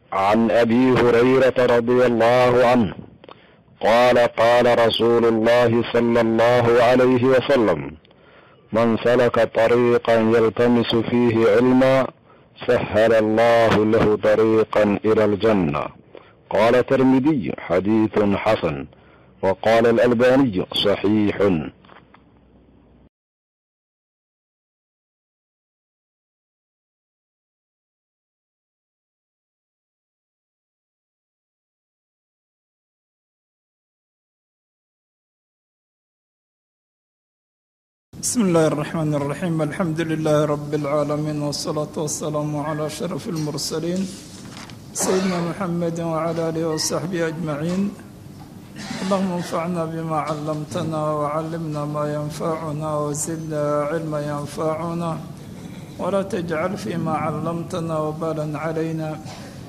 عن أبي هريرة رضي الله عنه قال قال رسول الله صلى الله عليه وسلم: من سلك طريقا يلتمس فيه علما سهل الله له طريقا إلى الجنة. قال الترمذي: حديث حسن. وقال الألباني: صحيح. بسم الله الرحمن الرحيم. الحمد لله رب العالمين، والصلاة والسلام على شرف المرسلين سيدنا محمد وعلى آله وصحبه أجمعين. اللهم انفعنا بما علمتنا وعلمنا ما ينفعنا وزدنا علما ينفعنا ولا تجعل فيما علمتنا وبالا علينا.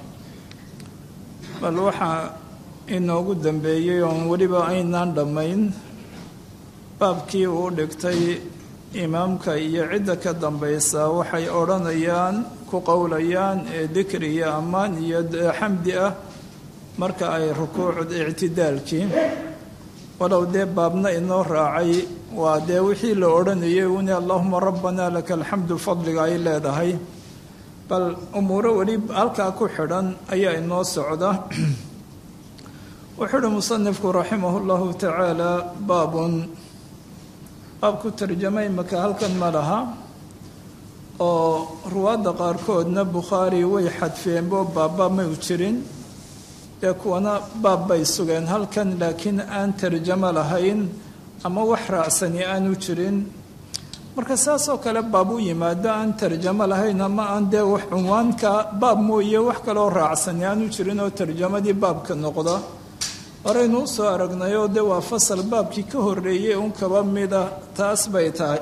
bal waxaa inoogu dambeeyey oon weliba aynaan dhammayn baabkii uu dhigtay imaamka iyo cidda ka dambaysa waxay odhanayaan ku qowlayaan ee dikri iyo ammaan iyo xamdi ah marka ay rukuucda ictidaalkii, walow dee baabna inoo raacay waa dee wixii la odhanayay une allahuma rabbana laka alxamdu fadliga ay leedahay. bal umuuro weli halkaa ku xidhan ayaa inoo socda. wuxuu uhi musanifku raximah llahu tacaala: baabku tarjamay maka halkan ma laha, oo ruwaadda qaarkoodna bukhaari way xadfeenbo baabba may jirin, dee kuwana baab bay sugeen halkan, laakiin aan tarjamo lahayn ama wax raacsani aanu jirin. marka saasoo kale baab u yimaado aan tarjamo lahayn ama aan dee wax cunwaanka baab mooye wax kaloo raacsani aanu jirin oo tarjamadii baabka noqda, horeynuu soo aragnayoo dee waa fasal baabkii ka horreeyey un kaba mida, taas bay tahay.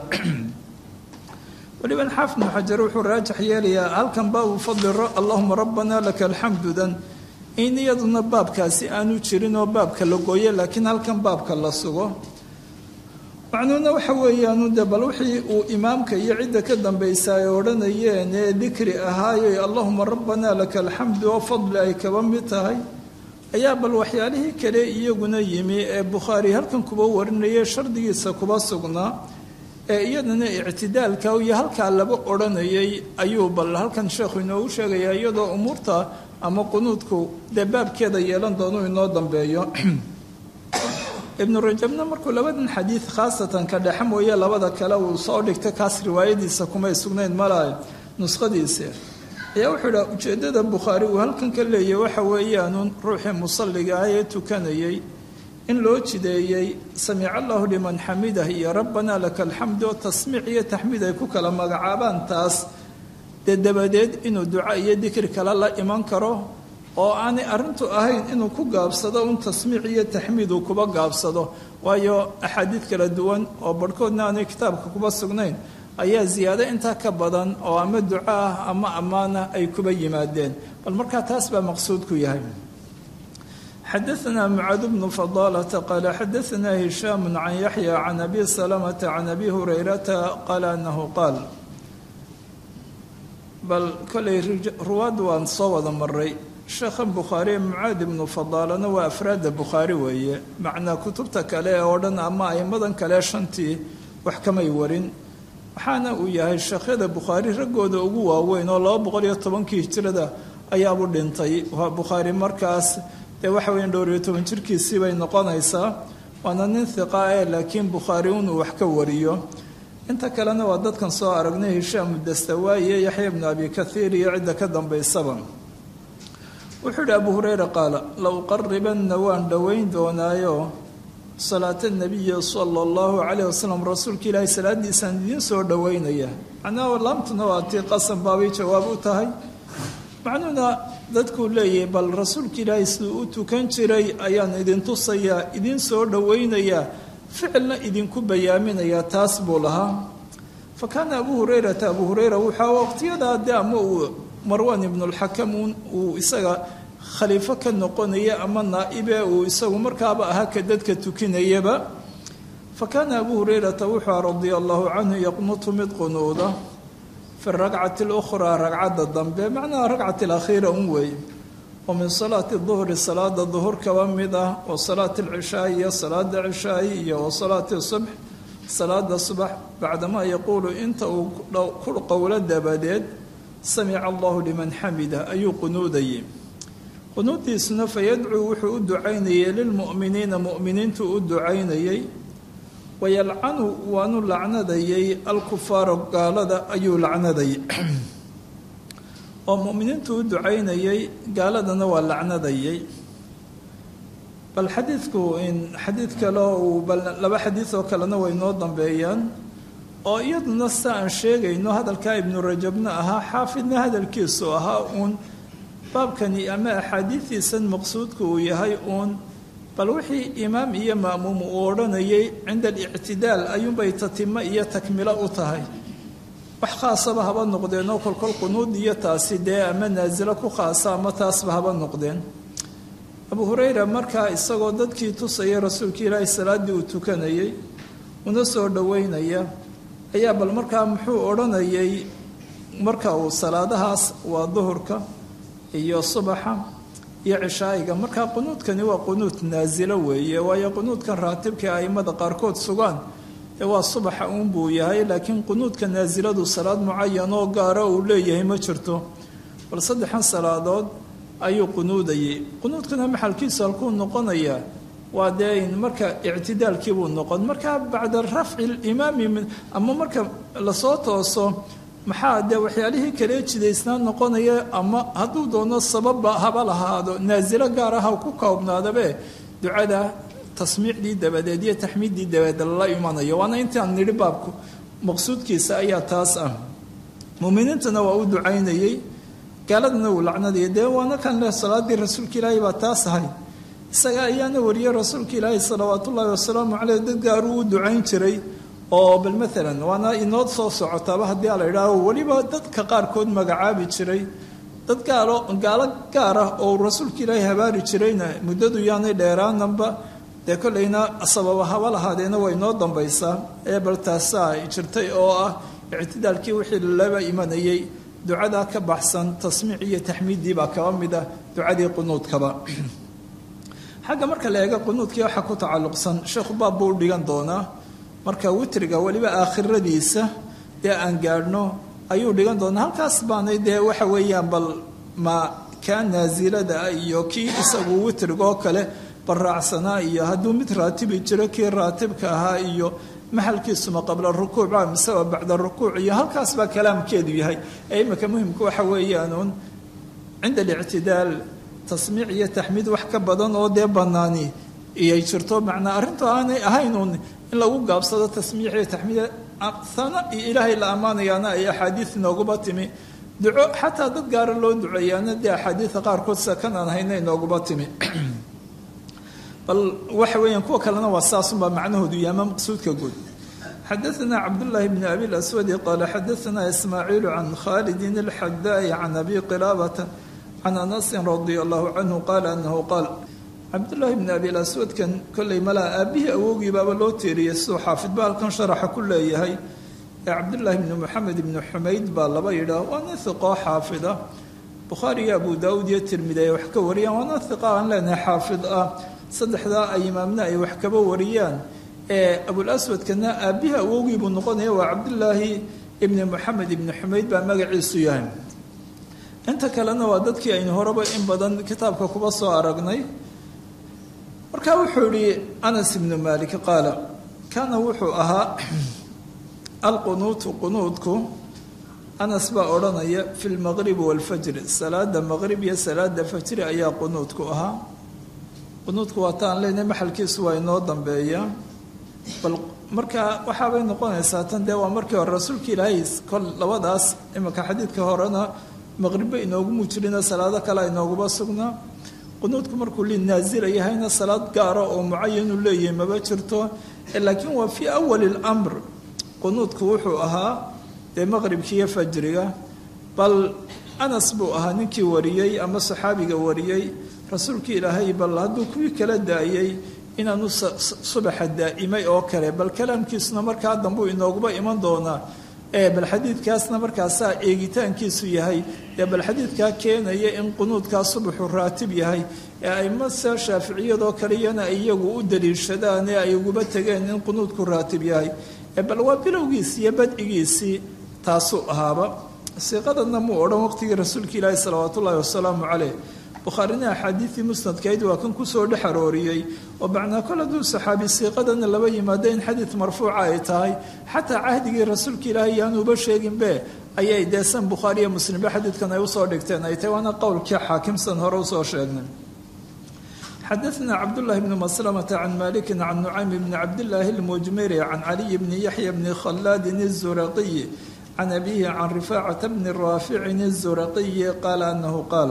weliba xaafid ibnu xajar wuxuu raajix yeelayaa halkan baabu fadli allahuma rabbana laka alxamdudan in iyaduna baabkaasi aanu jirin oo baabka la gooye, laakiin halkan baabka la sugo. macnuuna waxa weeyaanu dee bal wixii uu imaamka iyo cidda ka dambaysa ay odhanayeen ee dikri ahaayo allahuma rabbana laka alxamdu oo fadli ay kaba mid tahay, ayaa bal waxyaalihii kale iyaguna yimi ee bukhaari halkan kuba warinayay shardigiisa kuba sugnaa ee iyadana ictidaalka iyo halkaa laba odhanayay ayuu bal halkan sheekhu inoogu sheegayaa, iyadoo umuurta ama qunuudku dee baabkeeda yeelan doonu inoo dambeeyo. ibnu rajabna markuu labadan xadiid khaasatan ka dhexe mooye labada kale uu soo dhigtay, kaas riwaayadiisa kumay sugnayn malaha nuskhadiisa, ayaa wuxuu idhaha ujeeddada bukhaari uu halkan ka leeyahy waxa weeyaanun ruuxii musalliga ah ee tukanayay in loo jideeyey samica allahu liman xamidah iyo rabbanaa laka alxamdu oo tasmiic iyo taxmiid ay ku kala magacaabaan, taas dee dabadeed inuu duca iyo dikri kale la iman karo oo aanay arrintu ahayn inuu ku gaabsado un tasmiic iyo taxmiid uu kuba gaabsado, waayo axaadiid kala duwan oo barhkoodna aanay kitaabka kuba sugnayn ayaa ziyaado intaa ka badan oo ama duco ah ama ammaana ay kuba yimaadeen. bal markaa taas baa maqsuudku yahay. xadaanaa mucaad bnu fadaalata qaala xadaanaa hishaamu can yaxya can abi salamata can abi hurayrata qaala anahu qaal. bal kolay ruwaad waan soo wada maray. sheekhan bukhaari mucaad ibnu fadaalana waa afraadda bukhaari weeye, macnaa kutubta kale oo dhan ama aimadan kale shantii wax kamay warin, waxaana uu yahay sheekhyada bukhaari raggooda ugu waaweyn oo 210kii hijrada ayaabuu dhintay. waa bukhaari markaas dee waxa weya 12 jirkiisii bay noqonaysaa, waana nin hiqa laakiin bukhaari inuu wax ka wariyo. inta kalena waa dadkan soo aragnay: hishaam dastawaaye, yaxya ibnu abi kathiir iyo cidda ka dambaysaba. wuxuu idhi abu hurayra qaala: la uqaribanna waan dhoweyn doonaayo salaata nabiyi sala allahu calayh wasalam, rasuulka ilaahay salaadiisaan idiin soo dhoweynaya. macnaha laamtuna waa tii qasan baabay jawaab u tahay. macnuhuna dadkuu leeyahay bal rasuulka ilaahay siduu u tukan jiray ayaan idin tusayaa, idiin soo dhoweynayaa, ficilna idinku bayaaminayaa, taas buu lahaa. fa kaana abu hurayrata abu hurayra wuxaa waqtiyadaa de ama uu marwan ibnulxakam uu isaga khaliifo ka noqonaya ama naa'ibe uu isagu markaaba ahaa ka dadka tukinayaba. fa kaana abu hurayrata wuxuu radia allahu canhu yaqnutu mid qunuuda fi ragcati اlukhraa ragcadda dambe, macnaha ragcati alakhiira un weeye, oo min salaati duhri salaada duhur kaba mid ah wa salaati alcishaai iyo salaada cishaai iyo wa salaati subx salaada subax bacdamaa yaquulu inta uu ku qowlo dabadeed samica allahu liman xamida ayuu qunuudayay qunuudiisuna fayadcuu wuxuu u ducaynayay lilmu'miniina mu'miniintu u ducaynayay wayalcanu waanu lacnadayay alkufaara gaalada ayuu lacnadayay oo mu'miniintu u ducaynayay gaaladana waa lacnadayay bal xadiidku xadiid kale bal laba xadiid oo kalena way noo dambeeyaan oo iyaduna sa aan sheegayno hadalkaa ibnu rajabna ahaa xaafidna hadalkiisu ahaa uun baabkani ama axaadiidiisan maqsuudku uu yahay uun bal wixii imaam iyo ma'muum uu odhanayay cinda alictidaal ayuunbay tatimo iyo takmilo u tahay wax khaasaba haba noqdeen oo kolkol qunuud iyo taasi dee ama naasilo ku khaasa ama taasba haba noqdeen abu hurayra markaa isagoo dadkii tusaya rasuulka ilaahay salaaddii uu tukanayay una soo dhoweynaya ayaa bal markaa muxuu odhanayay marka uu salaadahaas waa duhurka iyo subaxa iyo cishaa'iga markaa qunuudkani waa qunuud naasilo weeye waayo qunuudkan raatibka a'immada qaarkood sugaan ee waa subaxa uun buu yahay laakiin qunuudka naasiladu salaad mucayan oo gaara uu leeyahay ma jirto bal saddexan salaadood ayuu qunuudayay qunuudkana maxalkiisu halkuu noqonayaa waa dee marka ictidaalkiibuu noqon markaa bacda rafci limaami ama marka lasoo tooso maxaa dee waxyaalihii kale jidaysnaa noqonaya ama hadduu doono sababba haba lahaado naasilo gaar ah ku koobnaadabe ducada tasmiicdii dabadeed iyo taxmiiddii dabadeed lala imanayo waana intaan nidhi baabku maqsuudkiisa ayaa taas ah muuminiintana waa u ducaynayey gaaladana uu lacnadaya dee waana kan leh salaadii rasuulka ilaahay baa taas ahayd isaga ayaana wariyey rasuulka ilaahay salawaatu ullaahi wasalaamu caleyh dad gaaruu u ducayn jiray oo bal maalan waana inoo soo socotaaba haddii a la idhaaho weliba dadka qaarkood magacaabi jiray dad gaalo gaar ah oo rasuulka ilaahay habaari jirayna muddadu yaanay dheeraananba dee kollayna sababa haba lahaadeena way noo dambaysaa ee bal taasaa jirtay oo ah ictidaalkii wixii laba imanayay ducadaa ka baxsan tasmiic iyo taxmiiddii baa kaba mid ah ducadii qunuudkaba xagga marka la eega qunuudkii waxaa ku tacalluqsan sheekhu baab buu u dhigan doonaa marka witriga weliba aakhiradiisa dee aan gaadhno ayuu dhigan doonaa halkaas baanay dee waxa weeyaan bal ma kaa naasilada ah iyo kii isagu witrigoo kale baraacsanaa iyo hadduu mid raatibi jiro kii raatibka ahaa iyo maxalkiisuma qabla rukuuc mise waa bacda rukuuc iyo halkaas baa kalaamkeedu yahay ee imika muhimka waxa weeyaanuun cinda alictidaal tasmiic iyo taxmiid wax ka badan oo dee banaani iyay jirto macnaa arrintu aanay ahaynuun in lagu gaabsado tasmiic iyo taxmiid sana iyo ilaahay la ammaanayaana ay axaadiid inooguba timi duco xataa dad gaara loo duceeyaana dee axaadiida qaarkood sida kan aan hayna inooguba timi bal waxa weeyaan kuwa kalena waa saasunbaa macnahoodu yahay ama maqsuudka guud xadaثna cabdullaahi bni abi laswadi qaala xadaثna ismaaciilu can khaalidin alxadaai can abi qilaabata can anasin radia allahu canhu qaala anahu qaal cabdullaahi bni abi laswadkan kollay malaa aabbihii awowgii baaba loo teeriyey siduu xaafid ba halkan sharaxa ku leeyahay ee cabdullaahi bni moxamed ibni xumayd baa laba yidhaah waana hiqoo xaafida bukhaari iyo abu daawuud iyo tirmidi ay wax ka wariyaan waana hiqa aan leenahay xaafid ah saddexdaa ay imaamna ay wax kaba wariyaan ee abulaswadkana aabbihii awowgii buu noqonaya waa cabdullaahi ibni moxamed ibni xumayd baa magaciisu yahay inta kalena waa dadkii aynu horeba in badan kitaabka kuba soo aragnay markaa wuxuu yihi anas ibnu malik qaala kaana wuxuu ahaa alqunuutu qunuudku anas baa odhanaya fi lmaqribi waalfajri salaada maqrib iyo salaada fajri ayaa qunuudku ahaa qunuudku waa taan leenahay maxalkiisu waa inoo dambeeya bal markaa waxaabay noqonaysaa tan dee waa markii hore rasuulka ilaahay kol labadaas iminka xadiidka horena maqribba inoogumu jirina salaado kale inooguma sugnaa qunuudku markuu linaasila yahayna salaad gaara oo mucayanu leeyahay maba jirto laakiin waa fii awali lamr qunuudku wuxuu ahaa dee maqribkiiyo fajriga bal anas buu ahaa ninkii wariyey ama saxaabiga wariyey rasuulka ilaahay bal hadduu kuwii kala daayey inaanu subaxa daa'imay oo kale bal kalaamkiisuna markaa dambuu inooguba iman doonaa bal xadiidkaasna markaasaa eegitaankiisu yahay bal xadiidkaa keenaya in qunuudkaa subaxu raatib yahay aimasa shaaficiyadoo kaliyana iyagu u daliishadaan ay uguba tegeen in qunuudku raatib yahay bal waa bilowgiisi iyo badcigiisii taasuu ahaaba siiqadanna muu odhan waqtigii rasuulka ilaahi salawaat ullaahi wasalaamu caleyh bukhaarina axaadiidii musnadkayd waa kan kusoo dhex arooriyey oo macnaa kol hadduu saxaabi siiqadana laba yimaado in xadiid marfuuca ay tahay xataa cahdigii rasuulka ilaahi yaanuuba sheeginbe ayay deesan bukhaari iyo muslimba xadiidkan ay usoo dhigteen ay tahay waana qowlkii xaakimsan hore usoo sheegnay xadaثna cabdالlahi bn maslamةa can maliki can nucaym bni cabdillaahi اlmujmiri can caliy bni yaxya bni khallaadin الzuraqiyi can abihi can rifaacata bni raaficin الzuraqiyi qaala anahu qaal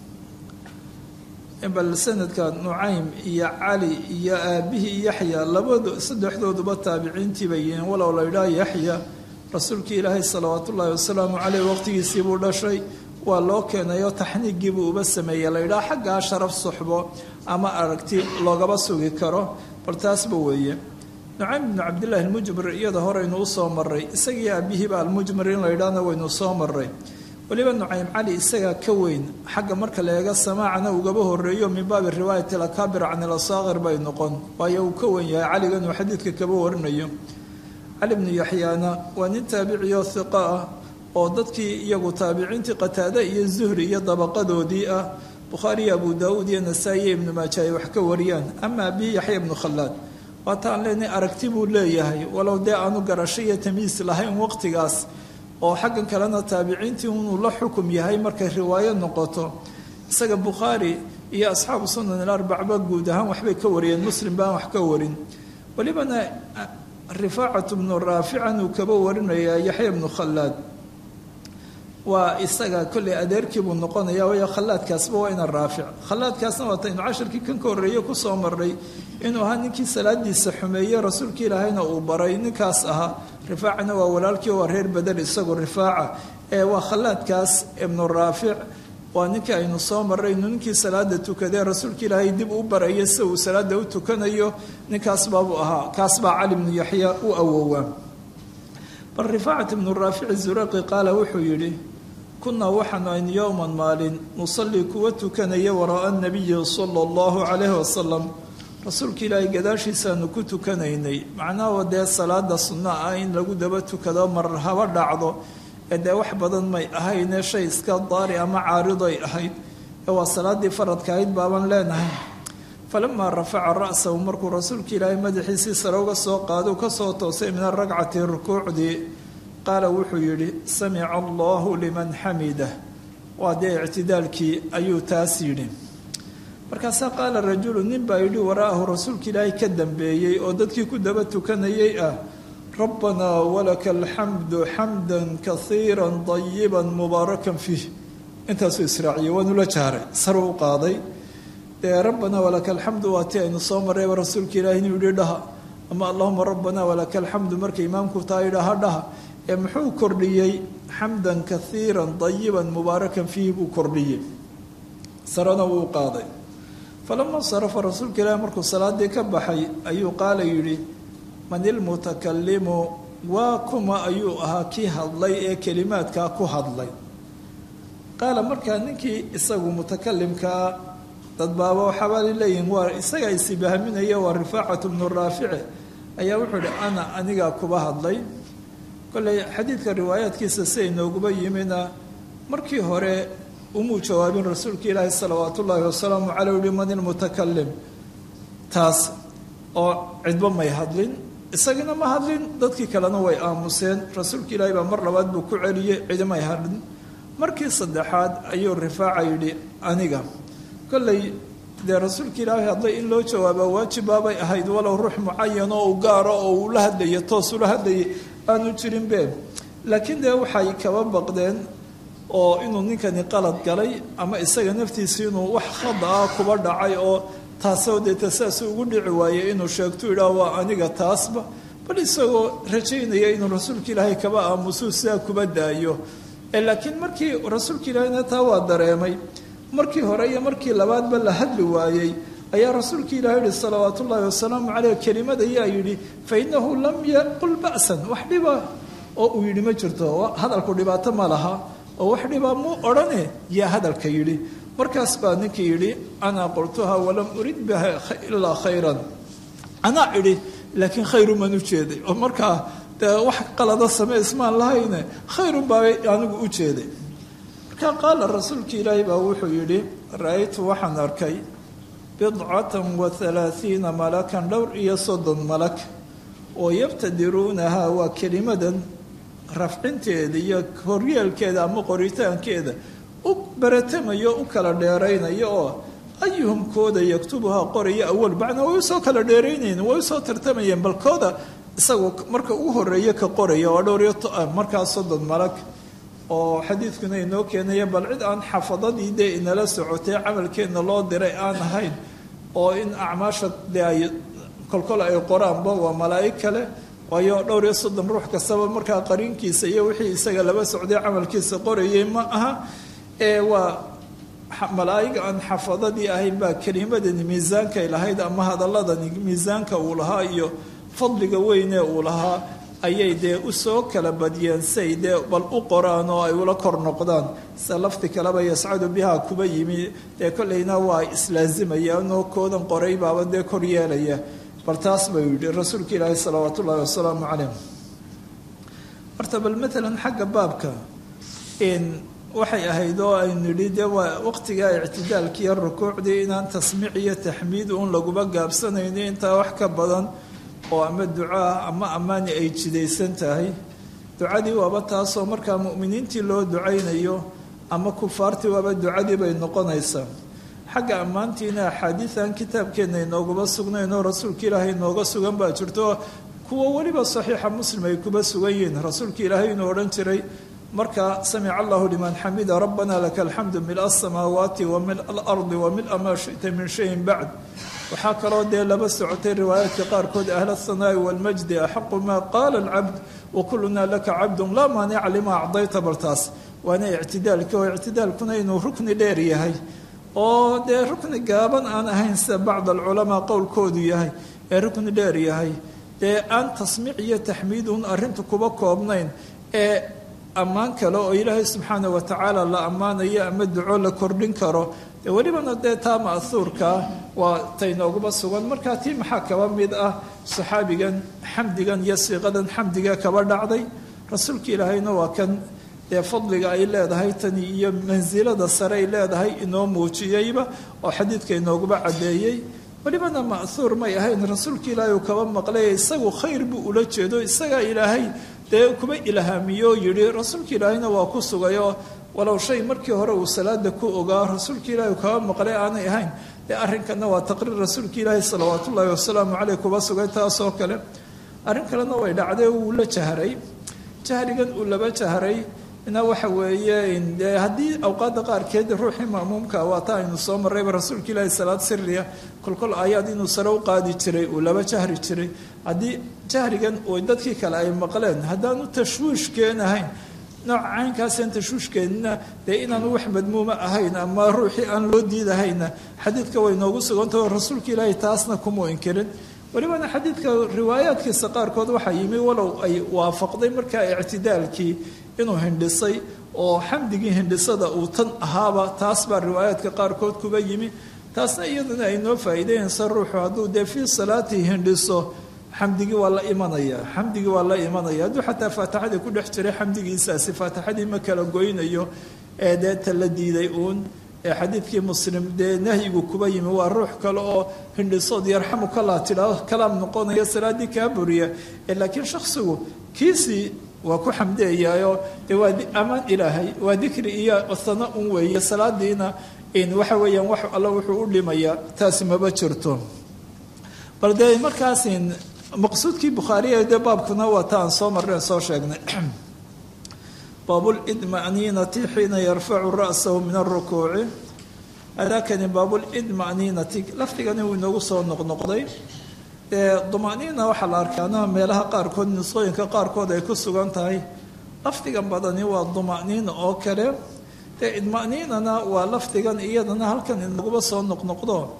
bal sanadka nucaym iyo cali iyo aabihii yaxya saddexdooduba taabiciintii bay yihiin walow la idhaha yaxya rasuulkii ilaahay salawaat ullaahi wasalaamu caleyh waqtigiisii buu dhashay waa loo keenayoo taxniigiibuu uba sameeyey la yidhaha xaggaa sharaf suxbo ama aragti loogaba sugi karo bal taasba weeye nucaym bnu cabdillahi almujmir iyada horeynu usoo maray isagii aabihiiba almujmir in la yidhaahna waynu soo maray weliba nucaym cali isagaa ka weyn xagga marka la eega samaacana ugaba horeeyo min baabi riwaayati alakaabir can ilasaaqir bay noqon waayo uu ka weyn yahay caligan uu xadiidka kaba warinayo cali bnu yaxyaana waa nin taabiciyo hiqa ah oo dadkii iyagu taabiciintii qataade iyo zuhri iyo dabaqadoodii ah bukhaari iyo abu daawuud iyo nasaa-i iyo ibnu maaja ay wax ka wariyaan ama abihi yaxya ibnu khallaad waataan leenay aragti buu leeyahay walow dee aanu garasho iyo tamiis lahayn waqtigaas oo xaggan kalena taabiciintii inuu la xukum yahay markay riwaayo noqoto isaga bukhaari iyo asxaabu sunan ilarbacba guud ahaan waxbay ka wariyeen muslim baan wax ka warin welibana rifaacatu bnu raafican uu kaba warinayaa yaxya bnu khallaad waa isaga kolley adeerkiibuu noqonaya waayo khallaadkaasba waa ina raafic khallaadkaasna waataynu cashirkii kan ka horreeye kusoo maray inuu ahaa ninkii salaadiisa xumeeye rasuulka ilaahayna uu baray ninkaas ahaa rifaacana waa walaalkii waa reer bedel isagu rifaaca waa khallaadkaas ibnu raafic waa ninkii aynu soo maray inuu ninkii salaada tukadee rasuulka ilaahay dib u baraya sida uu salaada u tukanayo ninkaas baabuu ahaa kaas baa cali bnu yaxya u awowaa bal rifaacat ibnu raafic zuraqi qaala wuxuu yidhi kunaa waxaanu aynu yowman maalin nusallii kuwa tukanaya wara'a nabiyi sala allahu calayhi wasalam rasuulka ilaahay gadaashiisaanu ku tukanaynay macnaha dee salaada sunno ah in lagu daba tukado mar haba dhacdo ee dee wax badan may ahayne shay iska daari ama caariday ahayd ee waa salaadii faradka ahayd baaban leenahay falamaa rafaca ra'sahu markuu rasuulka ilaahay madaxiisii sare uga soo qaado kasoo toosay min aragcati rukuucdii qaala wuxuu yidhi samica allahu liman xamidah waa dee ictidaalkii ayuu taas yidhi markaasaa qaala rajulu nin baa yidhi wara'ahu rasuulka ilaahay ka dambeeyey oo dadkii ku daba tukanayay ah rabbanaa walaka alxamdu xamdan kaiira dayiba mubaarakan fiih intaasuu israaciyey waanula jahray saru u qaaday dee rabbanaa walaka alxamdu waa ti aynu soo marayba rasuulka ilaahay inuu yidhi dhaha ama allahuma rabbanaa walaka alxamdu marka imaamku taa yidhaha dhaha ee muxuu kordhiyey xamdan kaiira dayiban mubaarakan fiihi buu kordhiyey sarana wuu qaaday falama sarafa rasuulka ilaahi markuu salaadii ka baxay ayuu qaala yidhi man ilmutakalimu waa kuma ayuu ahaa kii hadlay ee kelimaadkaa ku hadlay qaala markaa ninkii isagu mutakalimkaa dad baaba waxaabaa leeyihin waa isagaa isibahminaya waa rifaacatu bnu raafici ayaa wuxuu ihi ana anigaa kuba hadlay kolley xadiidka riwaayaadkiisa siday nooguba yimina markii hore umuu jawaabin rasuulka ilaahi salawaat ullaahi wasalaamu caley uhi man ilmutakalim taas oo cidba may hadlin isagina ma hadlin dadkii kalena way aamuseen rasuulka ilaahi baa mar labaad buu ku celiyey cidimay hadlin markii saddexaad ayuu rifaaca yidhi aniga kolley dee rasuulka ilaahi hadlay in loo jawaabaa waajibbaabay ahayd walow ruux mucayan oo u gaaro oo uu la hadlaya toos ula hadlayay aanu jirin be laakiin dee waxay kaba baqdeen oo inuu ninkani qalad galay ama isaga naftiisi inuu wax khada ah kuba dhacay oo taasoo deeta saas ugu dhici waayey inuu sheegto idhaah waa aniga taasba bal isagoo rajaynaya inuu rasuulka ilaahay kaba aamusuu sidaa kuba daayo laakiin markii rasuulka ilaahayna taa waa dareemay markii hore iyo markii labaadba la hadli waayey ayaa rasuulka ilahi yihi salawaat ullaahi wasalaamu caleyh kelimad ayaa yidhi fainahu lam yaqul ba'san wax dhiba oo uu yidhi ma jirto hadalku dhibaato ma laha oo wax dhibaa muu odhane yaa hadalka yidhi markaas baa ninkii yidhi anaa qultuha walam urid biha ilaa khayran anaa idhi laakiin khayrumaan u jeeday oo markaa dee wax qalada samee ismaan lahayne khayrun baa anigu u jeeday markaa qaala rasuulka ilaahi baa wuxuu yidhi ra-aytu waxaan arkay 37 malakan dhowr iyo 30 malak oo yabtadiruunahaa waa kelimadan rafcinteeda iyo horyeelkeeda ama qoritaankeeda u baratamayo u kala dheeraynayo oo ayuhum kooda yaktubuhaa qoraya awal bacna way usoo kala dheeraynayeen way usoo tartamayeen bal kooda isagoo marka ugu horeeya ka qoraya oo dhowr iyo markaas 30 malag oo xadiidkuna inoo keenaya bal cid aan xafadadii dee inala socotay camalkeedna loo diray aan ahayn oo in acmaasha dee ay kolkol ay qoraanba waa malaa'ig kale waayo dhowr iyo 30 ruux kastaba markaa qariinkiisa iyo wixii isaga laba socday camalkiisa qorayay ma aha waa malaa'ig aan xafadadii ahayn baa kelimadani miisaankay lahayd ama hadaladani miisaanka uu lahaa iyo fadliga weynee uu lahaa ayay dee usoo kala badiyeen say dee bal u qoraan oo ay ula kor noqdaan sida lafti kaleba yascadu bihaa kuba yimi dee kollayna waa islaazimayaan oo koodan qoray baaba dee kor yeelaya bal taas buu yidhi rasuulka ilaahi salawaatu ullahi wasalaamu calayh horta bal maalan xagga baabka waxay ahayd oo aynu nidhi dee waa waqtigaa ictidaalkiiyo rukuucdii inaan tasmiic iyo taxmiid uun laguba gaabsanayno intaa wax ka badan oo ama ducaa ama ammaani ay jidaysan tahay ducadii waaba taasoo markaa mu'miniintii loo ducaynayo ama kufaartii waaba ducadii bay noqonaysaa xagga ammaantiina axaadiidan kitaabkeenna inooguba sugnaynoo rasuulka ilaahay inooga sugan baa jirto kuwa weliba saxiixa muslim ay kuba sugan yihiin rasuulka ilaahay inuu odhan jiray marka samica allahu liman xamida rabbana laka alxamdu mila asamaawaati wa mila alardi wa mila maa shita min shayin bacd waxaa kaloo dee laba socotay riwaayaadka qaarkood ahla ahanaa'i walmajdi axaqu maa qaala alcabd wa kulunaa laka cabdun laa maanica limaa acdayta baltaas waana ictidaalki oo ictidaalkuna inuu rukni dheer yahay oo dee rukni gaaban aan ahayn sida bacd alculamaa qowlkoodu yahay ee rukni dheer yahay dee aan tasmiic iyo taxmiidun arrintu kuba koobnayn ee ammaan kale oo ilaahay subxaana wa tacaala la ammaanayo ama duco la kordhin karo dee welibana dee taa ma'huurkaa waa taynooguba sugan markaa tii maxaa kaba mid ah saxaabigan xamdigan iyo siiqadan xamdiga kaba dhacday rasuulka ilaahayna waa kan dee fadliga ay leedahay tani iyo mansilada sare ay leedahay inoo muujiyeyba oo xadiidka inooguba caddeeyey welibana ma'huur may ahayn rasuulka ilaahay uu kaba maqlay isagu khayr buu ula jeedo isagaa ilaahay dee kuba ilhaamiyo yidhi rasuulka ilaahayna waa ku sugayoo walow shay markii hore uu salaada ku ogaa rasuulka ilaahay uu kaba maqlay aanay ahayn dee arrinkana waa taqriir rasuulka ilaahay salawaatu ullaahi wasalaamu caleyh kuba sugay taasoo kale arrin kalena way dhacday wuu la jahray jahrigan uu laba jahray ina waxa weeye dee haddii awqaadda qaarkeed ruuxii ma'muumka waa taa aynu soo marrayba rasuulka ilaahay salaad siriya kolkol aayaad inuu sare u qaadi jiray uu laba jahri jiray haddii jahrigan oo dadkii kale ay maqleen haddaanu tashwiish keenahayn nooca caynkaaseen tashwiishkeenina dee inaanu wax madmuuma ahayn ama ruuxii aan loo diidahayna xadiidka way noogu sugantah oo rasuulka ilaahay taasna kumuu inkirin welibana xadiidka riwaayaadkiisa qaarkood waxaa yimi walow ay waafaqday markaa ictidaalkii inuu hindhisay oo xamdigii hindhisada uu tan ahaaba taas baa riwaayaadka qaarkood kuba yimi taasna iyaduna ay noo faa'iideynaysa ruuxu hadduu dee fii salaatii hindhiso xamdigii waa la imanaya xamdigii waa la imanaya hadduu xataa faatixadii ku dhex jiray xamdigiisaasi faatixadii ma kala goynayo ee dee ta la diiday uun ee xadiidkii muslim dee nahyigu kuba yimi waa ruux kale oo hindhisood yarxamukallah tidhaao kalaam noqonaya salaaddii kaa buriya laakiin shaksigu kiisii waa ku xamdeeyaayo dee waa ammaan ilaahay waa dikri iyo sana un weeye salaadiina waxa weeyaan wax alla wuxuu u dhimayaa taasi maba jirto bal dee markaas maqsuudkii bukhaariya dee baabkuna waa ta aan soo marreen soo sheegnay baabulidma'niinati xiina yarfacu ra'sahu min arukuuci adaakani baabulidma'niinati lafdigani wuu inoogu soo noqnoqday dumaniina waxaa la arkaana meelaha qaarkood nisooyinka qaarkood ay ku sugan tahay lafdigan badani waa dumaniina oo kale dee idmaniinana waa lafdigan iyadana halkan inaguba soo noqnoqdo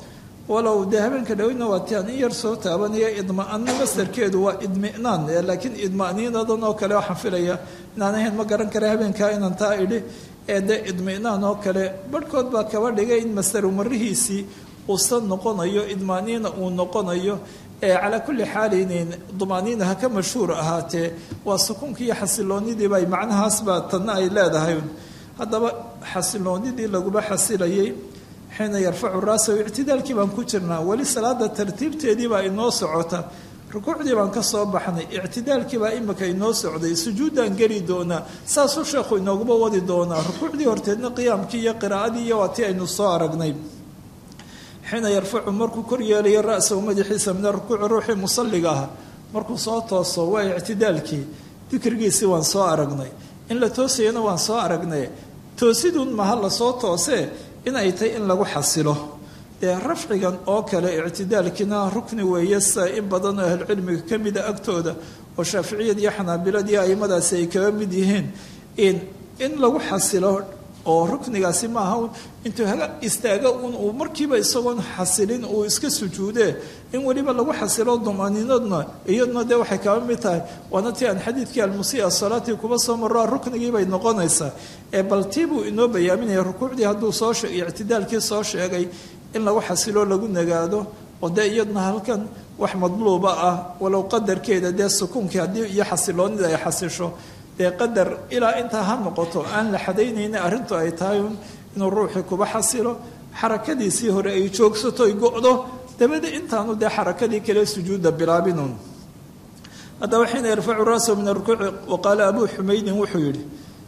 walow dee habeenka dhaweyna waa tiaan in yar soo taabanaya idma-ano mastarkeedu waa idminaan laakiin idma'niinadan oo kale waxaan filaya inaan ahayn ma garan kara habeenkaa inaan taa idhi ee dee idminaan oo kale barhkood baa kaba dhigay in mastaru marihiisii uusan noqonayo idma'niina uu noqonayo calaa kulli xaalin dumaaniina ha ka mashhuur ahaatee waa sukuunkii iyo xasiloonidiiba ay macnahaasbaa tanna ay leedahay haddaba xasiloonidii laguba xasilayay xiina yarfacu raasahu ictidaalkii baan ku jirnaa weli salaada tartiibteediibaa inoo socota rukuucdii baan ka soo baxnay ictidaalkiibaa imika inoo socday sujuuddaan geli doonaa saasuu sheekhu inooguba wadi doonaa rukuucdii horteedna qiyaamkii iyo qiraa'adii iyo waa tii aynu soo aragnay xiina yarfacu markuu kor yeelayo ra'sahu madaxiisa min arukuuci ruuxii musalliga ah markuu soo tooso waa ictidaalkii dikrigiisii waan soo aragnay in la toosayana waan soo aragnay toosiduun maha la soo toosee inay tahay in lagu xasilo dee rafcigan oo kale ictidaalkiina rukni weeye sida in badan oo ahlcilmiga ka mida agtooda oo shaaficiyad iyo xanaabilad iyo aimadaasi ay kaga mid yihiin in lagu xasilo oo ruknigaasi maaha intuu haga istaaga uu markiiba isagoon xasilin uu iska sujuudee in weliba lagu xasilo dumaaniinadna iyaduna dee waxay kaba mid tahay waana tii aan xadiidkii almusii'a salaatii kuba soo marro ruknigii bay noqonaysaa bal tii buu inoo bayaaminaya rukuucdii hadduu soo ictidaalkii soo sheegay in lagu xasilo lagu nagaado oo dee iyaduna halkan wax madluuba ah walow qadarkeeda dee sukuunkii haddii iyo xasiloonida ay xasisho dee qadar ilaa intaa ha noqoto aan la xadaynayna arrintu ay tahay inuu ruuxii kuba xasilo xarakadiisii hore ay joogsato ay go-do dabada intaanu dee xarakadii kale sujuudda bilaabinun haddaba xiina yarfacu ra'sahu min arukuuci waqaala abuu xumaydin wuxuu yidhi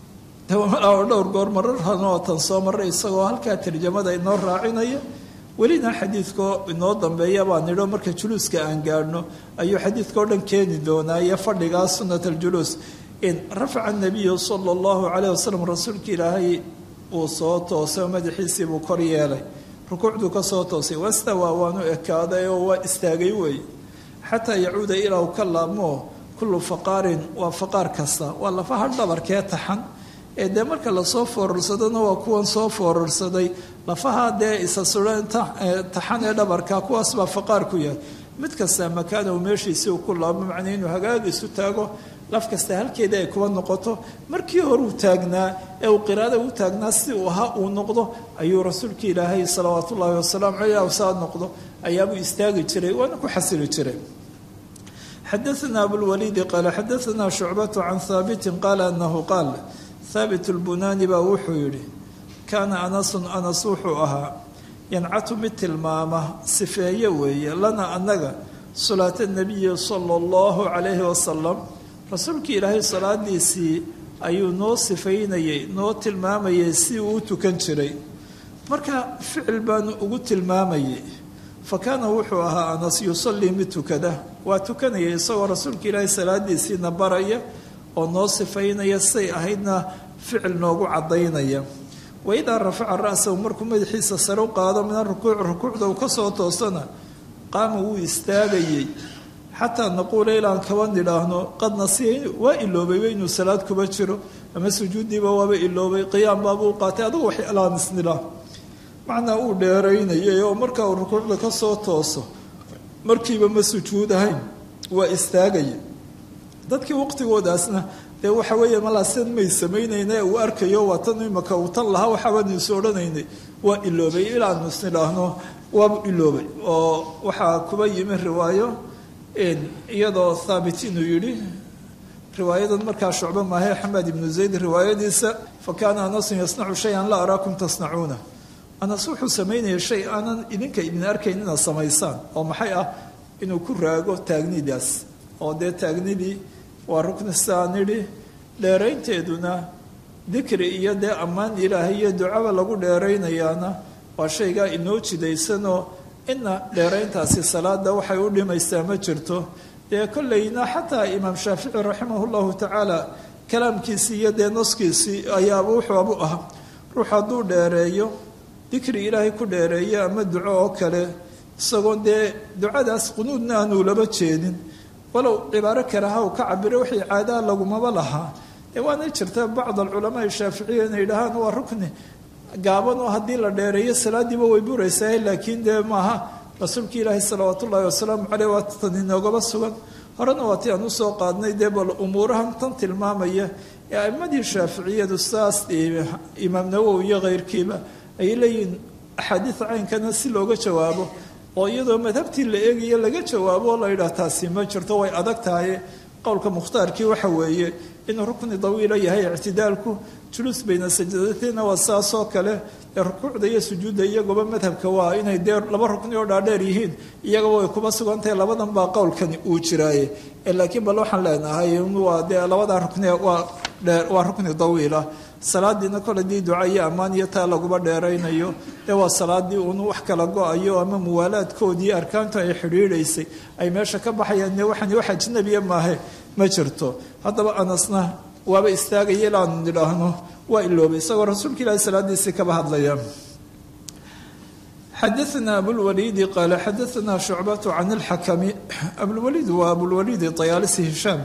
oo dhowr goor mararhanoo tan soo maray isagoo halkaa tarjamada inoo raacinaya welina xadiidkoo inoo dambeeya baa nidho marka juluuska aan gaadhno ayuu xadiidka o dhan keeni doonaa iyo fadhigaa sunnat aljuluus in rafaca nabiyu sala allahu calayh wasalam rasuulka ilaahay uu soo toosay oo madaxiisii buu kor yeelay rukuucduu ka soo toosay wastawaa waanu ekaaday oo waa istaagay weeye xataa yacuuda ilaa uu ka laabmoo kullu faqaarin waa faqaar kasta waa lafaha dhabarkee taxan ee dee marka lasoo foorarsadona waa kuwan soo foorarsaday lafaha dee isa suran taxan ee dhabarka kuwaas baa faqaar ku yahay mid kasta makaana uu meeshiisii uu ku laabmo macnaa inuu hagaag isu taago laf kasta halkeeda ay kuba noqoto markii hore uu taagnaa ee uu qiraada u taagnaa si uu ahaa uu noqdo ayuu rasuulka ilaahay salawaatu ullaahi wasalaamu caleyh awsaa noqdo ayaabuu istaagi jiray waana ku xasili jiray xadaثna abulwaliidi qaala xadaثna shucbatu can haabitin qaala anahu qaal haabit اlbunaani baa wuxuu yidhi kaana anasun anas wuxuu ahaa yancatu mid tilmaama sifeeye weeye lana annaga salaata nabiyi sala allahu calayhi wasalam rasuulkii ilaahay salaadiisii ayuu noo sifaynayay noo tilmaamayay si uu u tukan jiray marka ficil baanu ugu tilmaamayay fa kaana wuxuu ahaa anas yusallii mid tukada waa tukanaya isagoo rasuulka ilaahay salaadiisiina baraya oo noo sifaynaya say ahaydna ficil noogu caddaynaya waidaa rafaca ra'sahu markuu madaxiisa sare u qaado min arukuuc rukuucda uu ka soo toosana qaama wuu istaagayey xataa naquula ilaan kaba nidhaahno qad nasiya waa iloobayba inuu salaad kuba jiro ama sujuuddiiba waaba iloobay qiyaam baabuu qaatay adugu wax ilaan isnidhaah macnaa uu dheeraynayay oo markaa uu rukuucda ka soo tooso markiiba ma sujuudahayn waa istaagaya dadkii waqtigoodaasna dee waxa weeye malaa sid may samaynayna uu arkayo waa tan imaka uu tan lahaa waxaabanu is odhanaynay waa iloobay ilaanu isnidhaahno waaba iloobay oo waxaa kuba yimi riwaayo iyadoo thaabit inuu yidhi riwaayadan markaa shucbo maahe xamed ibnu zayd riwaayadiisa fa kaana anasun yasnacu shay-an laa araakum tasnacuuna anas wuxuu samaynaya shay aanan idinka idin arkayn inaad samaysaan oo maxay ah inuu ku raago taagnidaas oo dee taagnidii waa rukni sidaa nidhi dheeraynteeduna dikri iyo dee ammaan ilaahay iyo ducaba lagu dheeraynayaana waa shaygaa inoo jidaysanoo ina dheerayntaasi salaada waxay u dhimaysaa ma jirto dee kollayna xataa imaam shaafici raximah llahu tacaala kalaamkiisii iyo dee noskiisii ayaaba wuxuabu ah ruux hadduu dheereeyo dikri ilaahay ku dheereeyo ama duco oo kale isagoon dee ducadaas qunuudna aanuu laba jeedin walow cibaaro karaha uu ka cabiro wixii caadaha lagumaba lahaa dee waana jirta bacd alculamaa shaaficiya inay dhahaan waa rukni gaaban oo haddii la dheereeyo salaadiiba way buraysaa laakiin dee maaha rasuulka ilaahi salawaat ullaahi wasalaamu caleyh waa tan inoogaba sugan horena waa ti aan usoo qaadnay dee bal umuurahan tan tilmaamaya ee a'imadii shaaficiyadu saas imaam nawowi iyo keyrkiiba ay leeyihiin axaadiida caynkana si looga jawaabo oo iyadoo madhabtii la eegayo laga jawaabo oo la yidhaah taasi ma jirto way adag tahay qowlka mukhtaarkii waxa weeye inuu rukni dawiila yahay ictidaalku juluus bayna sajadatiina waa saasoo kale ee rukuucda iyo sujuudda iyagoba madhabka waa inay dee laba rukni oo dhaadheer yihiin iyagaba way kuba sugantahay labadan baa qowlkani uu jiraaye laakiin bal waxaan leenahay waa dee labadaa rukni waa rukni dawiila salaadiina kole dii duca iyo ammaan iyo taa laguba dheeraynayo dee waa salaadii uun wax kala go-ayo ama muwaalaadkoodii arkaantu ay xidhiidhaysay ay meesha ka baxayaan de waxaan wax ajnabiya maahe ma jirto haddaba anasna waaba istaagaya ilaanu nidhaahno waa iloobay isagoo rasuulka ilaahi salaadiisii kaba hadlaya xadaثna abulwaliidi qaala xadaثna shucbatu can اlxakami abulwaliid waa abulwaliidi طayaalisi hishaam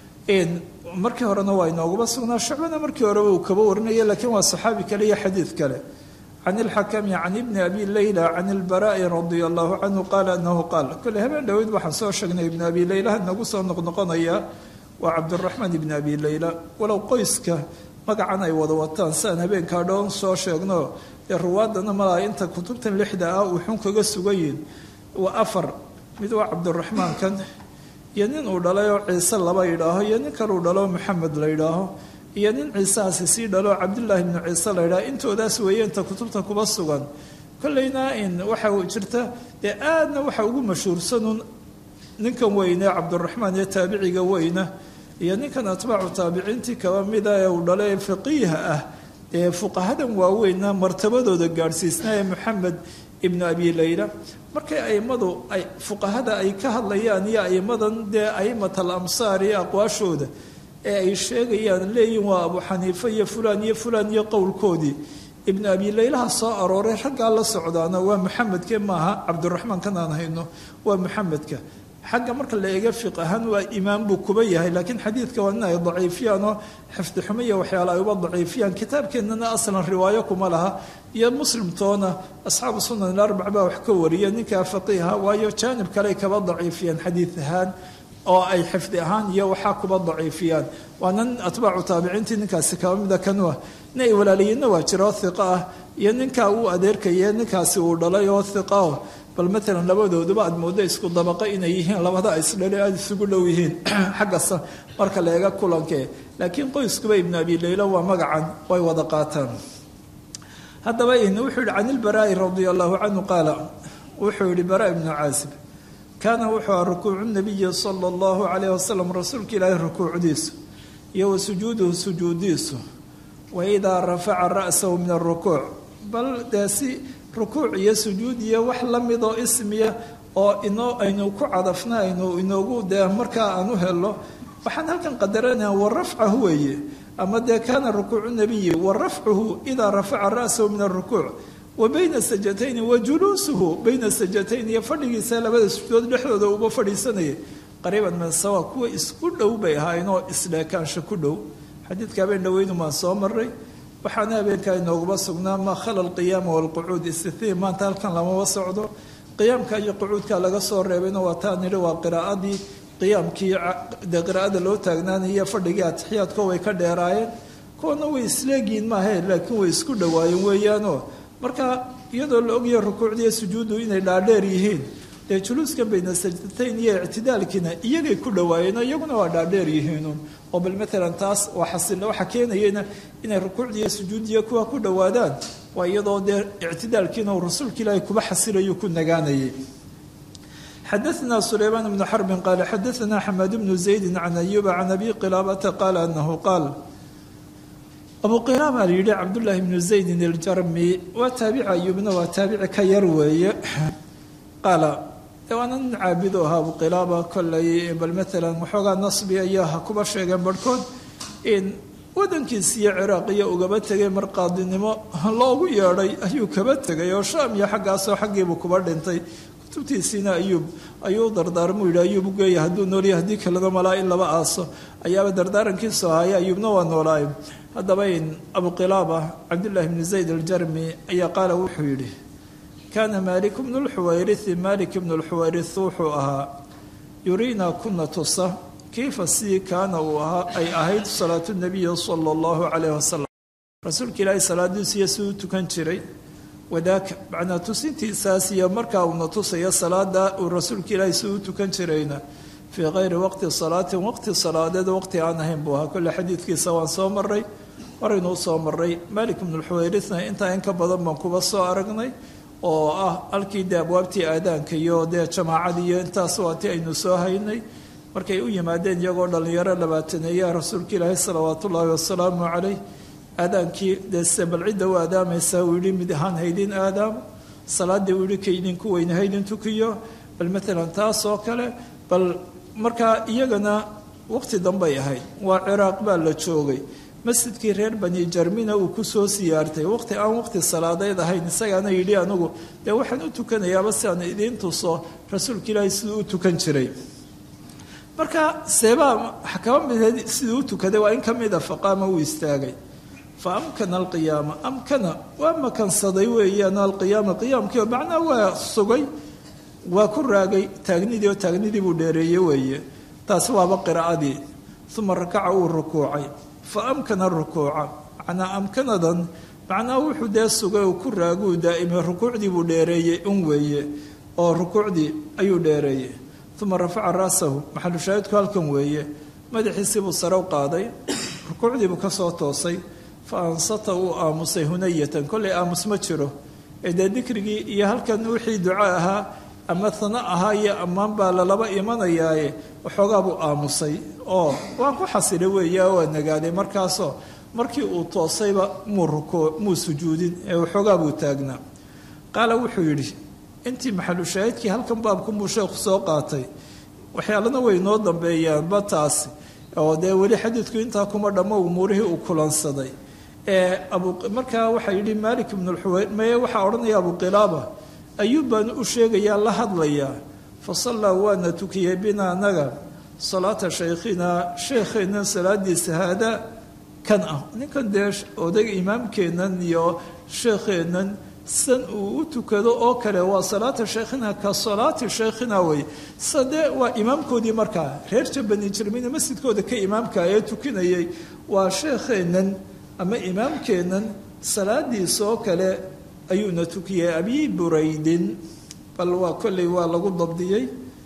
markii horena waa inooguba sugnaa shucbana markii horeba uu kaba warinaya laakiin waa saxaabi kale iyo xadiid kale can اlxakami can ibni abi layla can اlbaraa'i radia allahu canhu qaala anahu qaal kole habeen dhoweyd waxaan soo sheegnay ibni abi laylaha nagu soo noqnoqonaya waa cabdiraxmaan ibni abi layla walow qoyska magacan ay wada wataan siaan habeenkaa dhoon soo sheegno dee ruwaadana malaa inta kutubtan lixda ah uu xun kaga sugayiin waa afar mid waa cabdiraxmaankan iyo nin uu dhalay oo ciise laba yidhaaho iyo nin kale uu dhalo maxamed la yidhaaho iyo nin ciisehaasi sii dhalo cabdillaahi ibnu ciise la yidhaho intoodaas weeye inta kutubta kuba sugan kolleyna in waxa jirta dee aadna waxa ugu mashhuursanun ninkan weyne cabdiraxmaan iyo taabiciga weyne iyo ninkan atbaacu taabiciintii kaba mida ee uu dhalo ee faqiiha ah ee fuqahadan waaweyna martabadooda gaadhsiisnaa ee maxamed ibnu abi layla markay aimadu ay fuqahada ay ka hadlayaan iyo aimadan dee aimat alamsaar iyo aqwaashooda ee ay sheegayaan leeyihin waa abu xaniife iyo fulaan iyo qowlkoodii ibnu abi laylaha soo arooray raggaa la socdaana waa maxamedke maaha cabdiraxmaan kan aan hayno waa maxamedka xagga marka la eega fiq ahaan waa imaam buu kuba yahay laakiin xadiidka waa in ay daciifiyaan oo xifdi xumo iyo waxyaala ay uba daciifiyaan kitaabkeennana aslan riwaayo kuma laha iyo muslimtoona asxaabu sunan ilarbac baa wax ka wariya ninkaa faqiiha waayo jaanib kale ay kaba daciifiyaan xadiid ahaan oo ay xifdi ahaan iyo waxaa kuba daciifiyaan waana atbaacu taabiciintii ninkaasi kaba mida kanu ah nin ay walaaliyiinna waa jira oo hiqa ah iyo ninkaa uu adeerkaye ninkaasi uu dhalay oo hiqa ah bal maalan labadooduba aad mooddo isku dabaqa inay yihiin labada isdhale aada isugu dhow yihiin xaggasa marka la eega kulankee laakiin qoyskuba ibnu abi layla waa magacan way wada qaataan haddaba wuxuu yihi can ilbaraa'i radia allahu canhu qaala wuxuu yihi baraa ibnu caasib kaana wuxuu aha rukuucu nabiyi sala allahu calayh wasalam rasuulka ilaahay rukuucdiisu iyo wa sujuuduhu sujuudiisu wa idaa rafaca ra'sahu min arukuuc bal dee si rukuuc iyo sujuud iyo wax la mid oo ismiya oo aynu ku cadafna aynu inoogu dee markaa aan u helo waxaan halkan qadaranayaa wa rafcahu weeye ama dee kaana rukuucu nabiyi wa rafcuhu idaa rafaca ra'sahu min arukuuc wa bayna sajatayni wa juluusuhu bayna sajatayn iyo fadhigiisa labada sujuudood dhexdooda uba fadhiisanayay qariiban min sawa kuwa isku dhow bay ahaayeen oo isdheekaansho ku dhow xadiidka habeen dhoweynu maan soo maray waxaana habeenkaa inooguba sugnaa maa khala alqiyaama waalqucuud istitii maanta halkan lamaba socdo qiyaamka iyo qucuudka laga soo reebayna waa taa nidhi waa qiraa'adii qiyaamkii dee qiraa'ada loo taagnaanaya fadhigii atixiyaadko way ka dheeraayeen kuwana way isleegiin maahe laakiin way isku dhowaayeen weeyaanoo marka iyadoo la ogyahay rukuucdiiyo sujuuddu inay dhaadheer yihiin dee juluuska bayna sajdatayn iyo ictidaalkiina iyagay ku dhowaayeen iyaguna waa dhaadheer yihiinun oo bal maalan taas waa xasilna waxa keenayena inay rukuucdiiyo sujuudiyo kuwa ku dhowaadaan waa iyadoo dee ictidaalkiina uu rasuulka ilaahay kuba xasilayo ku nagaanayay xadaثna sulaymaan bnu xarbin qaala xadaثna xamaad bnu zaydi can ayuba can abi qilaabata qaala anahu qaal abu qilaaba la yidhi cabdullaahi bnu zaydin aljarmi waa taabici ayubna waa taabici ka yar weeye qaala waana nin caabido ahaa abu qilaaba kollay bal maalan waxoogaa nasbi ayaa ha kuba sheegeen barhkood in wadankiisi iyo ciraaqiyo ugaba tegay marqaadinimo loogu yeedhay ayuu kaba tegay oo shaam iyo xaggaasoo xaggiibuu kuba dhintay kutubtiisiina ayuu dardaarmuu yidhi ayuub ugeeya hadduu noolya haddii kalena malaa in laba aaso ayaaba dardaarankiisu ahaya ayuubna waa noolaay haddaba in abu qilaaba cabdullaahi bni zayd aljarmi ayaa qaala wuxuu yidhi kaana maalik bnu lxuwayrithi maalik bnu lxuwayrith wuxuu ahaa yuriinaa kuna tusa kayfa sidii kaana uu ahaa ay ahayd salaatu nabiyi sala allahu calayh wasalam rasuulka ilaahay salaadiisiiyo siduu tukan jiray wadaaka macnaa tusintiisaas iyo markaa uuna tusaya salaada uu rasuulka ilaahay siduu tukan jirayna fii kayri waqti salaatin waqti salaadeed waqti aan ahayn buu ahaa kolle xadiidkiisa waan soo maray horeynuu soo maray maalik bnu lxuwayrithna intaa in ka badan baan kuba soo aragnay oo ah halkii dee abwaabtii aadaanka iyo dee jamaacadii iyo intaas waatii aynu soo haynay markay u yimaadeen iyagoo dhallinyaro labaataneeyaha rasuulka ilaahay salawaatu ullaahi wasalaamu calayh aadaankii dee se bal cidda u aadaamaysaa uu yihi mid ahaan haydin aadaamo salaaddii uu yihi kaydinku weyne haydin tukiyo bal maalan taas oo kale bal markaa iyagana waqti dambay ahayd waa ciraaq baa la joogay masjidkii reer bani jarmina uu ku soo siyaartay waqti aan waqti salaadeed ahayn isagaana yidhi anigu dee waxaan u tukanayaaba si aan idiin tuso rasuulka ilaahay siduu u tukan jiray marka seebaa kaba mideed siduu u tukaday waa in ka mida faqaama uu istaagay fa amkana alqiyaama amkana waa makansaday weeyaan alqiyaama qiyaamkii oo macnaa waa sugay waa ku raagay taagnidii oo taagnidii buu dheereeye weeye taasi waaba qiraa'adii uma rakaca uu rukuucay fa amkana rukuuca macnaa amkanadan macnaa wuxuu dee sugay uu ku raaguu daa'imay rukuucdii buu dheereeyey un weeye oo rukuucdii ayuu dheereeyey uma rafaca ra'sahu maxalu shaahidku halkan weeye madaxiisii buu sare u qaaday rukuucdii buu ka soo toosay fa ansata uu aamusay hunayatan kollay aamus ma jiro ee dee dikrigii iyo halkan wixii duco ahaa ama hana ahaa iyo ammaan baa lalaba imanayaaye waxoogaa buu aamusay oo waa ku xasilay weeya waa nagaaday markaasoo markii uu toosayba muu sujuudin ee waxoogaa buu taagnaa qaala wuxuu yidhi intii maxalu shaahidkii halkan baabkunbuu sheekhu soo qaatay waxyaalana way noo dambeeyaanba taasi oo dee weli xadiidku intaa kuma dhammo umuurihii uu kulansaday ee markaa waxaa yidhi maalik ibnu lxuwayr meye waxaa odhanaya abuqilaaba ayuub baanu u sheegayaa la hadlayaa fa sallaa waana tukiyey bina anaga salaata shaykhinaa sheekheennan salaadiisa haadaa kan ah ninkan dee odayga imaamkeennan iyo sheekheennan san uu u tukado oo kale waa salaata shaykhina ka salaati shaykhina wey sadee waa imaamkoodii markaa reer jabani jirmina masjidkooda ka imaamka ee tukinayay waa sheekheennan ama imaamkeennan salaadiisa oo kale ayuuna tukiyey abi buraydin bal waa kolley waa lagu dabdiyey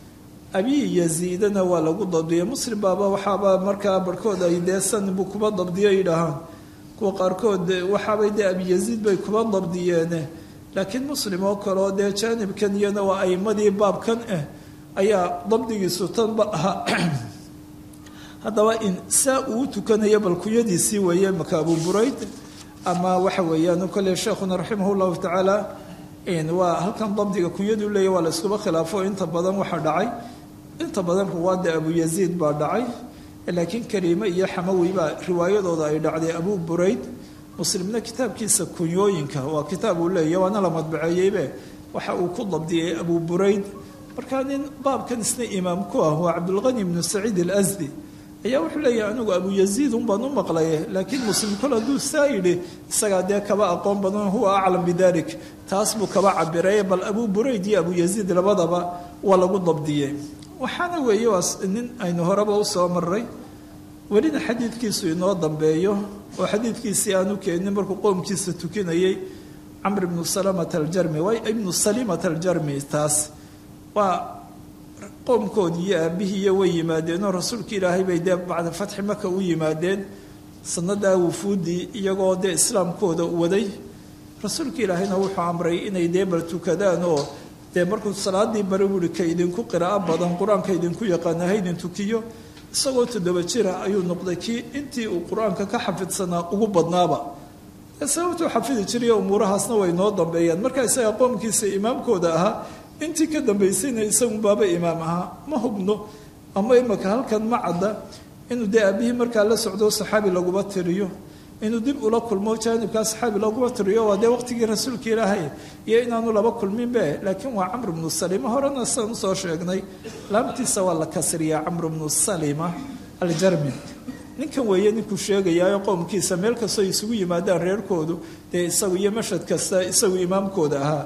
abi yaziidana waa lagu dabdiyey muslim baaba waxaaba markaa barhkood ay dee san buu kuba dabdiyo yidhaahaan kuwa qaarkood waxaabay dee abi yaziid bay kuba dabdiyeene laakiin muslim oo kaleo dee jaanibkan iyana waa aimadii baabkan ah ayaa dabdigiisu tanba ahaa haddaba in saa uu tukanayo bal kunyadiisii weeye maka abu burayd ama waxa weeyaan kolley sheekhuna raximah llahu tacaala waa halkan dabdiga kunyadu leeyahy waa la iskuba khilaafo inta badan waxaa dhacay inta badan ruwaadda abu yaziid baa dhacay laakiin kariime iyo xamawi baa riwaayadooda ay dhacday abu burayd muslimna kitaabkiisa kunyooyinka waa kitaab uu leeyahy waana la madbaceeyeybe waxa uu ku dabdiyey abu burayd markaa nin baabkan isna imaam ku ah waa cabdulqani ibnu saciid alasdi ayaa wuxuu leeyahay anigu abu yaziid un baan u maqlaye laakiin muslim kol hadduu saa yidhi isagaa dee kaba aqoon badan huwa aclam bidalik taas buu kaba cabiray bal abu burayd iyo abu yaziid labadaba waa lagu dabdiyey waxaana weeye waa nin aynu horeba u soo maray welina xadiidkiisu inoo dambeeyo oo xadiidkiisii aanu keenin markuu qoomkiisa tukinayay camr ibnu salamata aljarmi way ibnu salimata aljarmi taas waa qoomkoodii iyo aabihiiyo way yimaadeenoo rasuulka ilaahay bay dee bacda fatxi maka u yimaadeen sanadaa wufuuddii iyagoo dee islaamkooda waday rasuulka ilaahayna wuxuu amray inay dee bal tukadaan oo dee markuu salaadii bari buuhi ka idinku qiraa'o badan qur-aanka idinku yaqaana ha idin tukiyo isagoo 7 jira ayuu noqday kii intii uu qur-aanka ka xafidsanaa ugu badnaaba sababtuu xafidi jiray umuurahaasna way noo dambeeyaan marka isaga qoomkiisa imaamkooda ahaa intii ka dambaysayna isagu baaba imaam ahaa ma hubno ama imaka halkan ma cadda inuu dee aabihii markaa la socdo saxaabi laguma tiriyo inuu dib ula kulmo jaanibkaa saxaabi laguma tiriyo waa dee waqtigii rasuulka ilaahay iyo inaanu laba kulminbe laakiin waa camr bnu salima horena sidaan usoo sheegnay laamtiisa waa la kasriyaa camr bnu salima aljarmi ninkan weeye ninkuu sheegayaayo qowmkiisa meel kastoo isugu yimaadaan reerkoodu dee isagu iyo mashad kasta isagu imaamkooda ahaa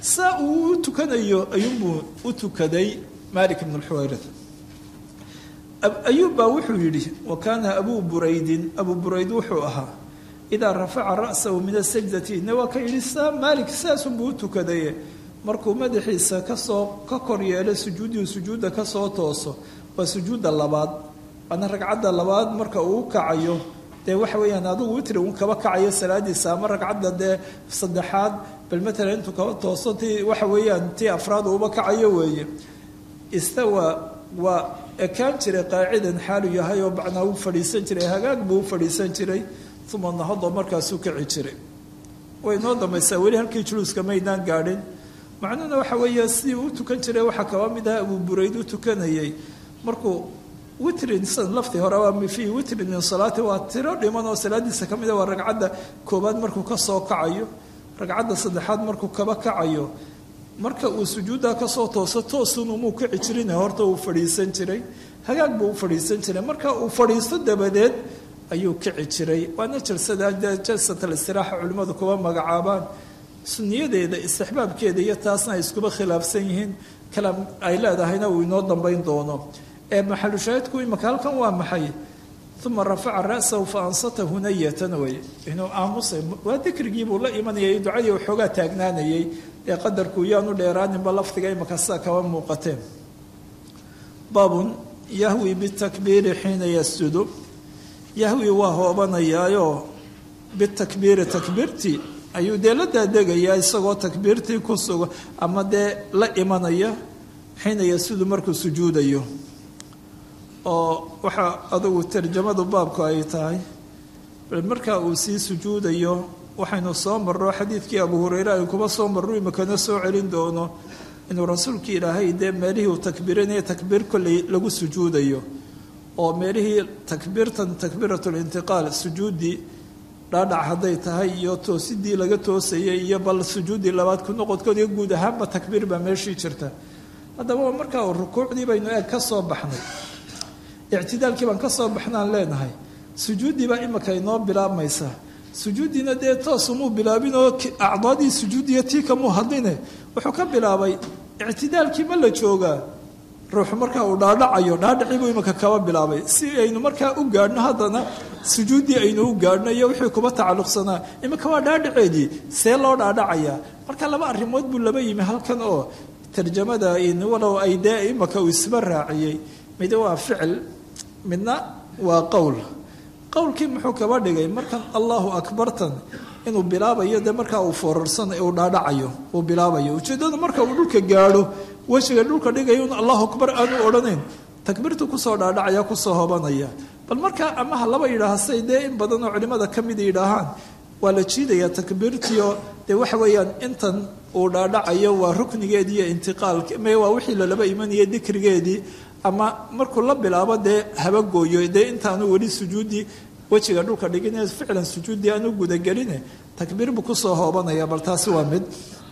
saa uu u tukanayo ayuunbuu u tukaday malik ibn alxuwayrith. ayuub baa wuxuu yidhi wa kaana abuu buraydin abuu burayd wuxuu ahaa idaa rafaca ra'sahu min asajdati ina waa ka yidhi saa maalik saasunbuu u tukadaye markuu madaxiisa ka kor yeelo sujuudiu sujuudda kasoo tooso waa sujuudda labaad waana ragcadda labaad marka uu kacayo dee waxa weeyaan adigu witri un kaba kacayo salaadiisa ama ragcadda dee saddexaad bal matalan intuu kaba tooso tii waxa weeyaan tii afraad uuba kacayo weeye istawa waa ekaan jiray qaacidan xaalu yahay oo bacnaa u fadhiisan jiray hagaag buu u fadhiisan jiray uma nahado markaasuu kici jiray way noo dambaysaa weli halkii juluuska maydaan gaadhin macnuhuna waxa weeye sidii uu tukan jiray waxaa kaba mid aha abuu burayd u tukanayay markuu witrin laftii hore waa fii witrin min salaati waa tiro dhiman oo salaadiisa ka mid a waa ragcadda koobaad markuu ka soo kacayo ragcadda saddexaad markuu kaba kacayo marka uu sujuuddaa kasoo tooso toosunumuu kici jirin horta uu fadhiisan jiray hagaag buu u fadhiisan jiray marka uu fadhiisto dabadeed ayuu kici jiray waana jalsada jalsat alistiraxa culimmadu kuba magacaabaan suniyadeeda istixbaabkeeda iyo taasna ay iskuba khilaafsan yihiin kalaam ay leedahayna uu inoo dambayn doono ee maxalu shaahidku imaka halkan waa maxay uma rafaca ra'sahu fa ansata hunayatan way inuu aamusay waa dikrigiibuu la imanayay ducadii waxoogaa taagnaanayay ee qadarku yaanu dheeraaninba lafdiga imaka saa kaba muuqateen baabun yahwi bitakbiiri xiina yasjudu yahwi waa hoobanayaayo bitakbiiri takbiirtii ayuu dee la daadegayaa isagoo takbiirtii ku sugo ama dee la imanaya xiina yasjudu markuu sujuudayo oo waxaa adugu tarjamadu baabku ay tahay markaa uu sii sujuudayo waxaynu soo marro xadiidkii abu hureyre ay kuba soo marro imakana soo celin doono inuu rasuulkii ilaahay dee meelihii uu takbiirinaya takbiir kolley lagu sujuudayo oo meelihii takbiirtan takbiiratulintiqaal sujuuddii dhaadhac hadday tahay iyo toosidii laga toosayay iyo bal sujuuddii labaad ku noqodkood iyo guud ahaanba takbiir baa meeshii jirta haddaba markaa rukuucdii baynu eeg ka soo baxnay ictidaalkii baan ka soo baxnaan leenahay sujuuddii baa imika inoo bilaabmaysa sujuuddiina dee toosumuu bilaabin oo acdaadii sujuuddiiyo tii kamuu hadline wuxuu ka bilaabay ictidaalkii ma la joogaa ruuxu markaa uu dhaadhacayo dhaadhaciibuu imika kaba bilaabay si aynu markaa u gaadhno haddana sujuuddii aynu u gaadhno iyo wixii kuba tacalluqsanaa imika waa dhaadhaceedii see loo dhaadhacayaa marka laba arrimood buu laba yimi halkan oo tarjamada walow ay dee imika uu isba raaciyey mid waa ficil midna waa qowl qowlkii muxuu kaba dhigay markan allahu akbartan inuu bilaabayo dee markaa uu foorarsan uu dhaadhacayo uu bilaabayo ujeeddadu marka uu dhulka gaadho wejiga dhulka dhigayo in allahu akbar aanu odhanayn takbiirtu kusoo dhaadhacaya kusoo hobanaya bal markaa amaha laba yidhaaha say dee in badan oo culimmada ka mida yidhaahaan waa la jiidayaa takbiirtiio dee waxa weeyaan intan uu dhaadhacayo waa ruknigeedii iyo intiqaalki me waa wixii lalaba imanaya dikrigeedii ama markuu la bilaabo dee habagooyo dee intaanu weli sujuuddii wejiga dhulka dhigin ficlan sujuuddii aanu gudageline takbiir buu kusoo hoobanaya bal taasi waa mid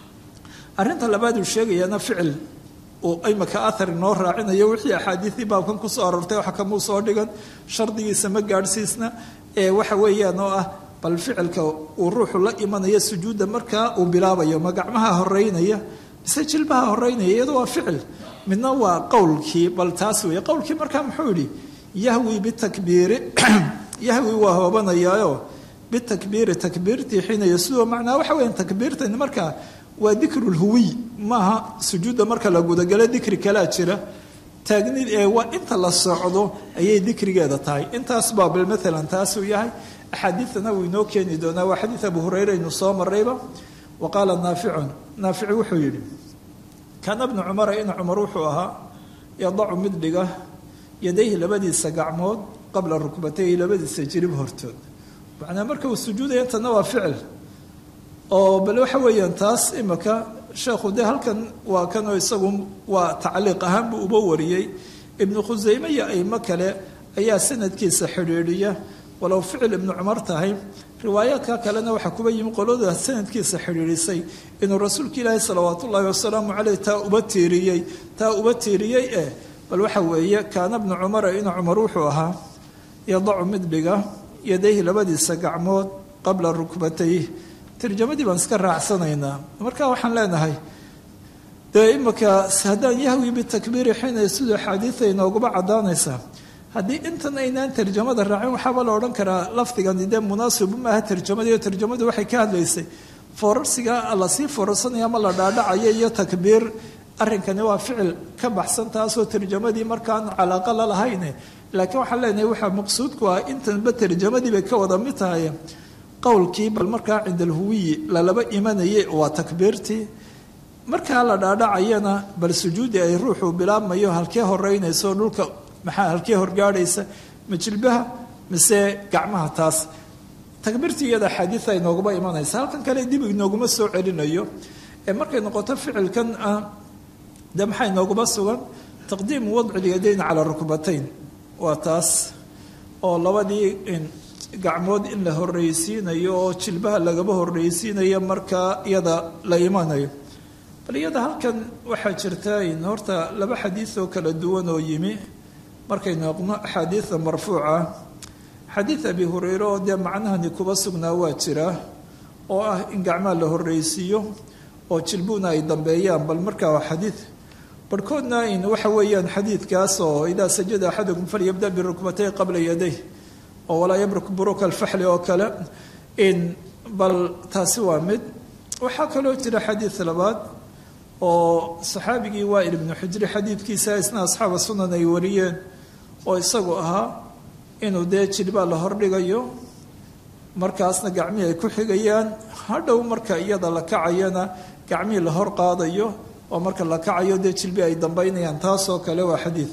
arrinta labaad uu sheegayana ficil uu imika athar inoo raacinayo wixii axaadiisii baabkan kusoo aroortay waxa kamuu soo dhigan shardigiisa ma gaadhsiisna ee waxa weeyaan oo ah bal ficilka uu ruuxu la imanaya sujuudda markaa uu bilaabayo ma gacmaha horeynaya mise jilbaha horeynaya iyadoo waa ficil midna waa qowlkii bal taas weeye qowlkii markaa muxuu yidhi yahwi bitakbiiri yahwi waa hoobanayaayo bitakbiiri takbiirtii xiina yasudo macnaa waxa weeyaan takbiirtani markaa waa dikrulhuwiy maaha sujuudda marka la gudagalo dikri kalaa jira taagnid ee waa inta la socdo ayay dikrigeeda tahay intaas baa bal maalan taasuu yahay axaadiidana wuu inoo keeni doonaa waa xadiid abu hureyre aynu soo marrayba wa qaala naaficun naafici wuxuu yidhi kaana bnu cumara ina cumar wuxuu ahaa yadacu mid dhiga yadayhi labadiisa gacmood qabla rukbatayhi labadiisa jirib hortood macnaa marka uu sujuudaya intana waa ficil oo bal waxa weeyaan taas imika sheekhu dee halkan waa kanoo isagu waa tacliiq ahaan buu uba wariyey ibnu khusayme iyo aimo kale ayaa sanadkiisa xidhiidhiya walow ficil ibnu cumar tahay riwaayaadka kalena waxaa kuba yimi qolada sanadkiisa xidhiidhisay inuu rasuulka ilaahi salawaat ullaahi wasalaamu caleyh taa uba tiiriyey bal waxa weeye kaana bnu cumara ina cumar wuxuu ahaa yadacu mid dhiga yadayhi labadiisa gacmood qabla rukbatayh tarjamadii baan iska raacsanaynaa marka waxaan leenahay dee imaka haddaan yahwi bitakbiiri xiina yasjudu axaadiida inooguma caddaanaysaa haddii intan aynaan tarjamada raacin waxaaba la odhan karaa lafdigani dee munaasibu maaha tarjamada iyo tarjamadu waxay ka hadlaysay foorarsiga lasii foorarsanaya ama la dhaadhacayo iyo takbiir arrinkani waa ficil ka baxsan taasoo tarjamadii markaan calaaqa la lahayne laakiin waxaan leenahay waxaa maqsuudku ah intanba tarjamadii bay ka wada mid tahay qowlkii bal markaa cinda alhuwiyi lalaba imanayay waa takbiirtii markaa la dhaadhacayana bal sujuudi ay ruuxu bilaabmayo halkee horeynayso dhulka maxaa halkee horgaadhaysa ma jilbaha mise gacmaha taas takbiirtii iyada axaadiida inooguma imanaysa halkan kale dib inooguma soo celinayo ee markay noqoto ficilkan de maxaa inooguma sugan taqdiimu wadci lyadayn calaa rukbatayn waa taas oo labadii gacmood in la horreysiinayo oo jilbaha lagaba horreysiinayo markaa iyada la imanayo bal iyada halkan waxaa jirta horta laba xadiid oo kala duwan oo yimi markaynu eegno axaadiida marfuuca xadiid abi hureyre oo dee macnahani kuba sugnaa waa jira oo ah in gacmaha la horreysiiyo oo jilbuuna ay dambeeyaan bal markaa waa xadiid barhkoodna waxa weeyaan xadiidkaas oo idaa sajada axadukum falyabda birukbatay qabla yaday oo walaa yabruk buruka alfaxli oo kale bal taasi waa mid waxaa kaloo jira xadiid labaad oo saxaabigii waail ibnu xujri xadiidkiisa isna asxaaba sunan ay wariyeen oo isagu ahaa inuu dee jilbaa la hordhigayo markaasna gacmihii ay ku xigayaan hadhow marka iyada la kacayana gacmihii la hor qaadayo oo marka la kacayo dee jilbi ay dambaynayaan taasoo kale waa xadiid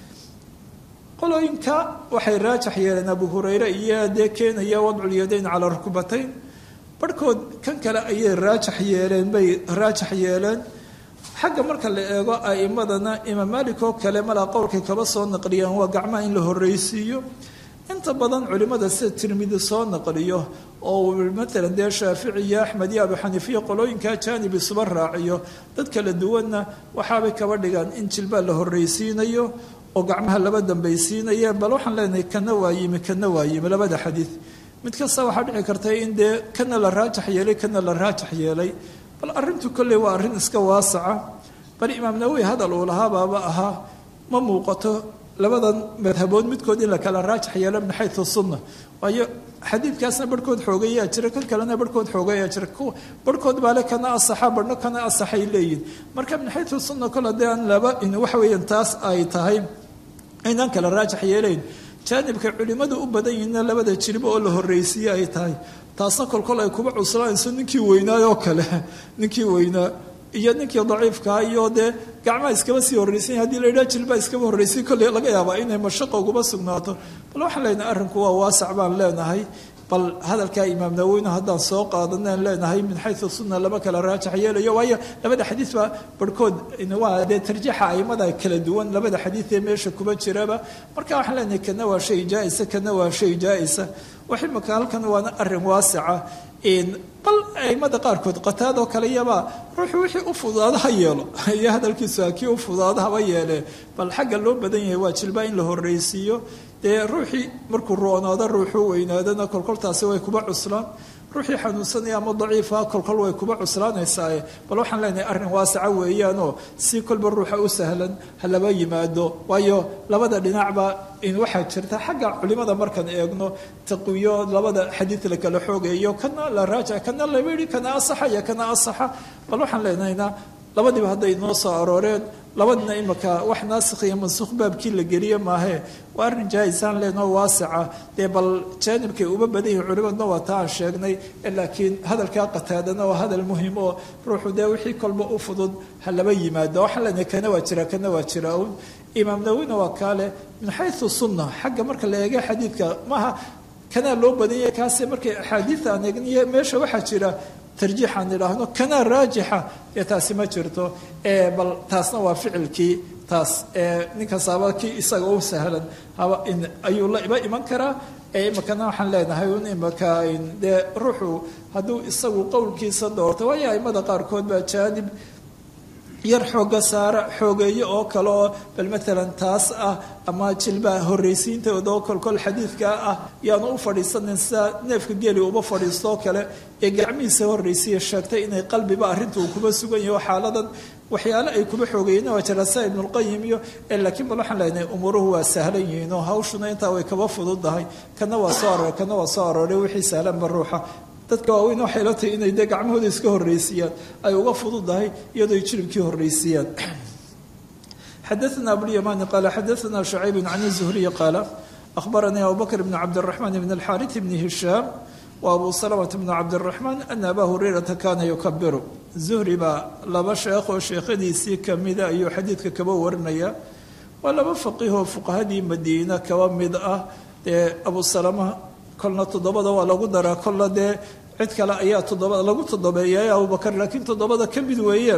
qolooyinka waxay raajax yeeleen abu hureyre iyo dee keenaya wadculyadayn calaa rukbatayn barhkood kan kale ayay raajax yeeleen bay raajax yeeleen xagga marka la eego a'imadana imaam maalik oo kale malaa qowlkay kaba soo naqliyaan waa gacmaha in la horreysiiyo inta badan culimada sida tirmidi soo naqliyo oo maalan dee shaafici iyo axmed iyo abu xaniifiya qolooyinkaa jaanibi suba raaciyo dad kala duwanna waxaabay kaba dhigaan in jilbaa la horreysiinayo oo gacmaha laba dambaysiinaya bal waxaan leenahay kana waa yimi labada xadiid mid kasta waxaa dhici karta in dee kana la raajax yeelay kana la raajax yeelay bal arrintu kolley waa arrin iska waasaca bal imaam nawowi hadal uu lahaa baaba ahaa ma muuqato labadan madhabood midkood in la kala raajax yeelo min xayu sunna waayo xadiidkaasna barhkood xoogayaa jira kan kalena barhkood xoogayaa jira barhkood baale kana asaxa barhno kana asaxay leeyihin marka min xayu sunna kol haddii aan laba waxa weeyaan taas ay tahay aynaan kala raajax yeelayn jaanibka culimadu u badan yihiinna labada jilbo oo la horreysiiye ay tahay taasna kolkol ay kuba cuslaanayso ninkii weynaayoo kale ninkii weynaa iyo ninkii daciifkaa iyo dee gacmaha iskaba sii horreysanya hadii la yidhaha jilbaa iskaba horreysay kolley laga yaabaa inay mashaqo uguba sugnaato bal waxaan leenahay arrinku waa waasac baan leenahay bal hadalkaa imaam nawowina haddaan soo qaadanaan leenahay min xayu sunna lama kala raajax yeelayo waayo labada xadiid baa barhkood waa dee tarjiixa aimada kala duwan labada xadiid ee meesha kuba jiraba marka waxaan leenahay kana waa shay jaa-isa kana waa shay jaa-isa wax imaka halkan waana arrin waasica bal aimada qaarkood qataadoo kale iyabaa ruuxu wixii u fudaado ha yeelo iyo hadalkiisu kii u fudaado haba yeelee bal xagga loo badan yahay waa jilbaa in la horreysiiyo dee ruuxii markuu roonaado ruuxuu weynaadana kolkoltaasi way kuba cuslaan ruuxii xanuunsanaya ama daciifa kolkol way kuba cuslaanaysaaye bal waxaan leenahay arrin waasaca weeyaanoo si kolba ruuxa u sahlan ha laba yimaado waayo labada dhinacba in waxaa jirta xagga culimada markaan eegno taqwiyo labada xadiid la kala xoogayo kana la raajac kana laba yidhi kana asaxa iyo kana asaxa bal waxaan leenahaynaa labadiiba hadday noo soo arooreen labadina imaka wax naasikh iyo mansuukh baabkii la geliye maahee waa arrin jaa-isaan leenoo waasica dee bal jaanibkay uba badan yihin culimadna waa taa aan sheegnay laakiin hadalkaa qataadana waa hadal muhim oo ruuxu dee wixii kolba u fudud ha laba yimaado waxaan leenahay kana waa jira un imaam nawowina waa kaale min xayu sunna xagga marka la eega xadiidka maaha kanaa loo badanyay kaase markay axaadiida aan eegniye meesha waxaa jira tarjiixaan idhaahno kana raajixa ee taasi ma jirto bal taasna waa ficilkii taas ninkasaaba kii isaga u sahlan ayuu la iba iman karaa imakana waxaan leenahay un imaka dee ruuxu hadduu isagu qowlkiisa doorto waayo aimada qaarkood baa jaanib yar xooga saara xoogeeyo oo kale oo bal maalan taas ah ama jilbaa horreysiintooda oo kolkol xadiidkaa ah yaanu u fadhiisanin sida neefka geeli uba fadhiistoo kale ee gacmihiisa horreysiya sheegtay inay qalbiba arrinta uu kuba sugan yaho xaaladan waxyaale ay kuba xoogayeen waa jaraasa ibn اlqayim iyo laakiin bal waxaan leenahay umuruhu waa sahlan yihiin oo hawshuna intaa way kaba fududahay kana waa soo aroray kana waa soo aroray wixii sahlanba ruuxa dadka waaweyn waxay la tahay inay dee gacmahooda iska horreysiiyaan ay uga fududahay iyadoo ay jilibkii horreysiiyaan xadaثna abulيamani qaala xadaثna شhucayb can الزhriي qaala أخbaranii abu bakr bn cabdالرaحman bn الxاariث bn hishaam وأbu سلمة بن cabdالرaحmaan أna abا hurayrata kaana yukabiru zuhri baa laba sheekh oo sheekhadiisii kamida ayuu xadiidka kaba warinaya waa laba faqiihoo fuqahadii madiina kaba mid ah dee abu salama kolna toddobada waa lagu daraa kolna dee cid kale ayaa toddobada lagu toddobeeyay abubakar laakiin toddobada ka mid weeye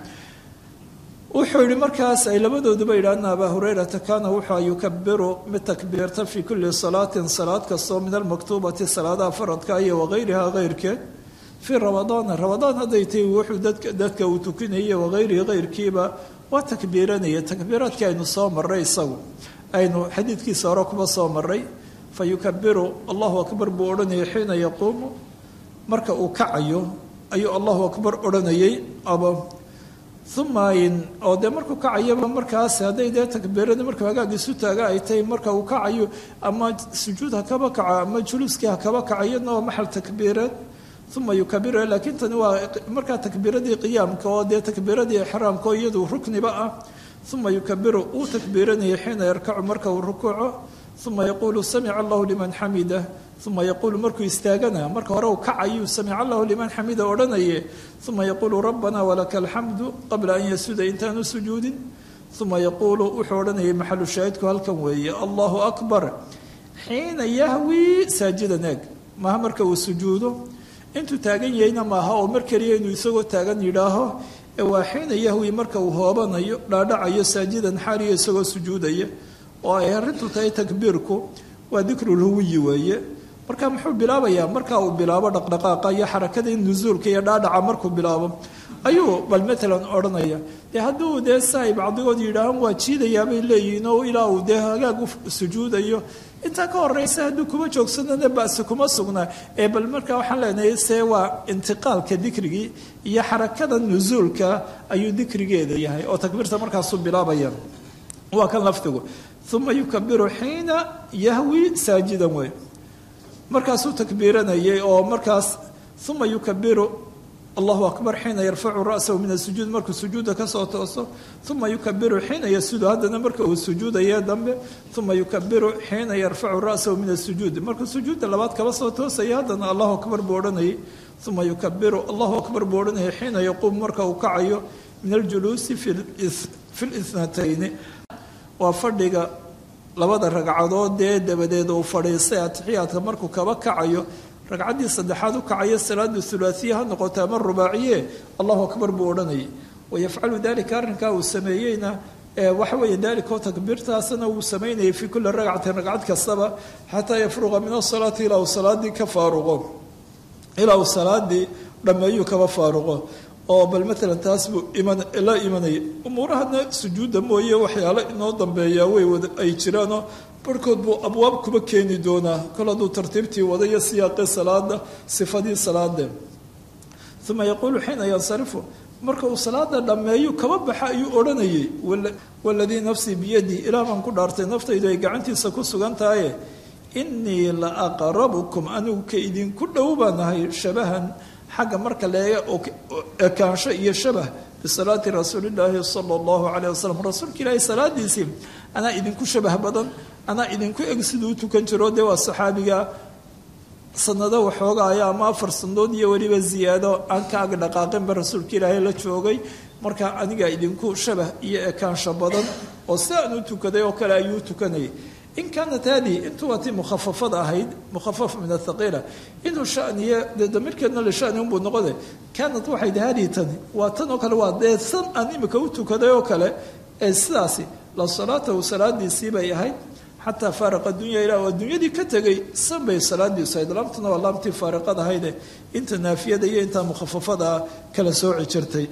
wuxuu yihi markaas ay labadooduba yidhi ana abaa hurayrata kaana wuxua yukabiru mid takbiirta fii kulli salaatin salaad kastoo min almaktuubati salaadaha faradka iyo wagayriha keyrkeed fii ramadaana ramadaan hadday tahi wuxuu dadka uu tukinayay wagayrihi keyrkiiba waa takbiiranaya takbiiraadkii aynu soo maray isagu aynu xadiidkiisa hore kuba soo maray fa yukabiru allahu akbar buu odhanayay xiina yaquumu marka uu kacayo ayuu allahu akbar odhanayay uma oo dee markuu kacayaba markaas hadday dee takbiirada markuu hagaag isu taaga ay tahay marka uu kacayo ama sujuud hakaba kaca ama juluuskii hakaba kaca iyadna waa maxal takbiireed uma yukabiru laakiin tani waa markaa takbiiradii qiyaamka oo dee takbiiradii ixraamka oo iyadu rukniba ah uma yukabiru uu takbiiranayay xiina yarkacu marka uu rukuuco uma yaquulu samica allahu liman xamidah uma yaquulu markuu istaagana marka hore uu kacayu samica allahu liman xamida odhanaye uma yaquulu rabbana walaka alxamdu qabla an yasuda intaanu sujuudin uma yaquulu wuxuu odhanayay maxalu shaahidku halkan weeye allahu akbar xiina yahwi saajidan eeg maaha marka uu sujuudo intuu taagan yahayna maaha oo mar keliya inuu isagoo taagan yidhaaho waa xiina yahwi marka uu hoobanayo dhaadhacayo saajidan xaaliyo isagoo sujuudaya oo ay arrintu tahay takbiirku waa dikrulhuwiyi weeye marka muxuu bilaabayaa marka uu bilaabo dhaqdhaqaaqa iyo xarakadii nusuulka iyo dhaadhaca markuu bilaabo ayuu bal matalan odhanaya dee hadduu dee saay bacdigood yidhaahaan waa jiidayaabay leeyihiin oo ilaa uu dee hagaag u sujuudayo intaa ka horeysa hadduu kuma joogsanana basi kuma sugnaa bal marka waxaan leenahay see waa intiqaalka dikrigii iyo xarakada nusuulka ayuu dikrigeeda yahay oo takbiirta markaasuu bilaabaya waa kan lafdigu uma yukabiru xiina yahwi saajidan wey markaasuu takbiiranayay oo markaas uma yukabiru allahu akbar xiina yarfacu ra'sahu min asujuud markuu sujuuda kasoo tooso uma yukabiru xiina yasudu haddana marka uu sujuudaye dambe uma yukabiru xiina yarfacu ra'sahu min asujuud markuu sujuudda labaad kaba soo toosaya haddana allahu akbar buu odhanayay uma yukabiru allahu akbar buu odhanayay xiina yaquum marka uu kacayo min aljuluusi fi lithnatayni waa fadhiga labada ragcadood dee dabadeed uu fadhiistay atixiyaadka markuu kaba kacayo ragcaddii saddexaad u kacayo salaadu hulaasiya ha noqoto ama rubaaciye allahu akbar buu odhanayay wayafcalu dalika arrinkaa uu sameeyeyna waxa weeye daalikoo takbiirtaasna uu samaynayay fii kulli ragcatin ragcad kastaba xataa yafruqa min asalaati ilaa uu salaadii ka faaruqo ilaa uu salaadii dhammeeyuu kaba faaruqo oo bal matalan taas buu la imanaya umuurahana sujuudda mooye waxyaalo inoo dambeeyaa ay jiraanoo barhkood buu abwaab kuba keeni doonaa kol hadduu tartiibtii wada iyo siyaaqii salaada sifadii salaade uma yaquulu xiina yansarifu marka uu salaada dhammeeyu kaba baxa ayuu odhanayay waladii nafsii biyadii ilaah baan ku dhaartay naftaydu ay gacantiisa ku sugan tahaye inii la aqrabukum anigu ka idinku dhow baan ahay shabahan xagga marka leega ekaansho iyo shabah bisalaati rasuulillaahi sala allahu calayh wasalam rasuulka ilaahay salaadiisii anaa idinku shabah badan anaa idinku eg siduu u tukan jiro dee waa saxaabiga sanado waxoogaaya ama 4 sanadood iyo weliba ziyaado aan ka ag dhaqaaqinba rasuulka ilaahay la joogay marka aniga idinku shabah iyo ekaansho badan oo si aan u tukaday oo kale ayuu tukanayay in kaanat haadii intuu waati mukhafafada ahayd mukhafaf min athaqiila inuu shaniye dee damirkeedna lishani unbuu noqode kaanat waxayd haadii tani waa tan oo kale waa dee san aan imika u tukaday oo kale ee sidaasi la salaatahu salaadiisii bay ahayd xataa faaraqa dunya ilaa waa dunyadii ka tegay san bay salaadiisu ahayd laamtuna waa laamtii faariqad ahayde inta naafiyada iyo intaa mukhafafada kala sooci jirtay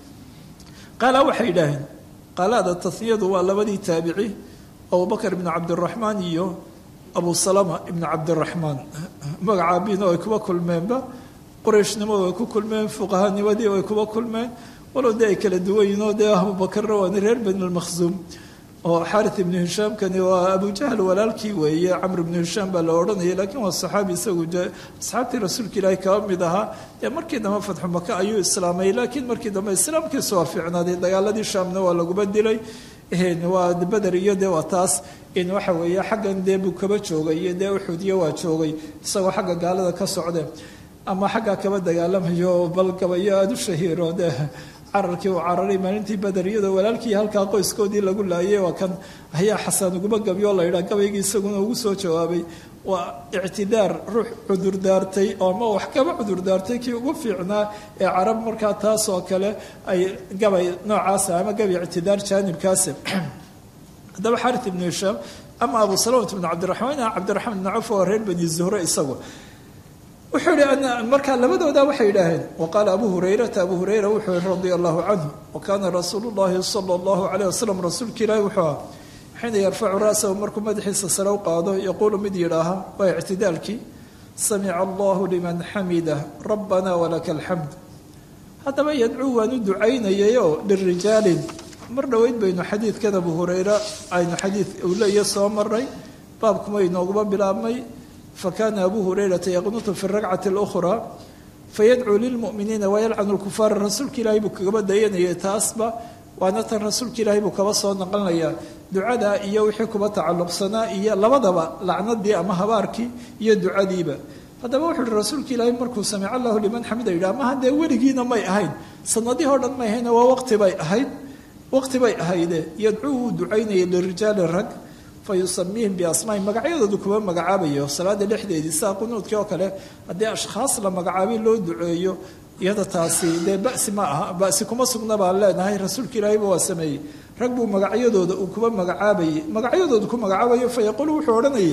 qaala waxay yidhaaheen qaalaada tasniyadu waa labadii taabici abubakr ibn cabdiraxmaan iyo abu salama ibn cabdiraxmaan magacaabiina ay kuba kulmeenba qurayshnimadu ay ku kulmeen fuqahanimadii ay kuba kulmeen walow dee ay kala duwan yihin oo dee abubakarna waani reer bani lmakhsuum oo xaarith ibnu hishaamkani waa abujahl walaalkii weeye camr ibnu hishaam baa la odhanayay laakiin waa saxaabi isagu asxaabtii rasuulka ilaahi kaba mid ahaa dee markii dambe fatxu maka ayuu islaamay laakiin markii dambe islaamkiisu waa fiicnaaday dagaaladii shaamna waa laguba dilay waa beder iyo dee waa taas in waxa weeye xaggan dee buu kaba joogay iyo dee uxudiyo waa joogay isagoo xagga gaalada ka socde ama xaggaa kaba dagaalamayo bal gabayo aada u shahiiro dee cararkii uu cararay maalintii beder iyadoo walaalkii halkaa qoyskoodii lagu laayay waa kan ayaa xasaan uguma gabyoo la yidhaha gabaygii isaguna ugu soo jawaabay waa ictidaar ruux cudurdaartay oo ama wax kaba cudurdaartay kii ugu fiicnaa ee carab markaa taas oo kale ay gabay noocaasa ama gabay ictidaar jaanibkaasi haddaba xarit ibnu hishaam ama abu salamat ibnu cabdiraxmaan cabdiraxmaan ibnu cawf waa reer bani zuhre isagu wuxuu yihi markaa labadooda waxay yidhaaheen waqaala abu hurayrata abu hurayra wuxuu yihi radia allahu canhu wakaana rasuulu llahi sala allahu calayh wasalam rasuulka ilaahi wuxuu aha xiina yarfacu ra'sahu markuu madaxiisa sare u qaado yaquulu mid yidhaaha waa ictidaalkii samica allahu liman xamidah rabbana walaka alxamd haddaba yadcuu waan u ducaynayayoo lirijaalin mar dhoweyd baynu xadiidkan abu hurayra aynu xadiid uu leeya soo maray baabkuma inooguma bilaabmay fakana abu hurayrata yaqnutu fi rakcati اlأkhraa fayadcuu lilmu'miniina wayalcanu lkufaara rasuulka ilaahay buu kagaba dayanayay taasba waana tan rasuulka ilaahay buu kaba soo naqlinayaa ducada iyo wixii kuba tacalluqsanaa iyo labadaba lacnadii ama habaarkii iyo ducadiiba haddaba wuxuu uhi rasuulka ilaahay markuu samica allahu liman xamida yidhaha maha dee weligiina may ahayn sanadihii o dhan may ahayna waa waqti bay ahayde yadcuu wuu ducaynayay lirijaali rag fayusamiihim biasmaai magacyadoodu kuba magacaabayo salaada dhexdeedii saa qunuudkii oo kale haddii ashkhaas la magacaabay loo duceeyo iyada taasi dee basi ma aha basi kuma sugna baan leenahay rasuulka ilaahayba waa sameeyey rag buu magacyadooda uu kuba magacaabayey magacyadooda ku magacaabayo fayaquulu wuxuu odhanayay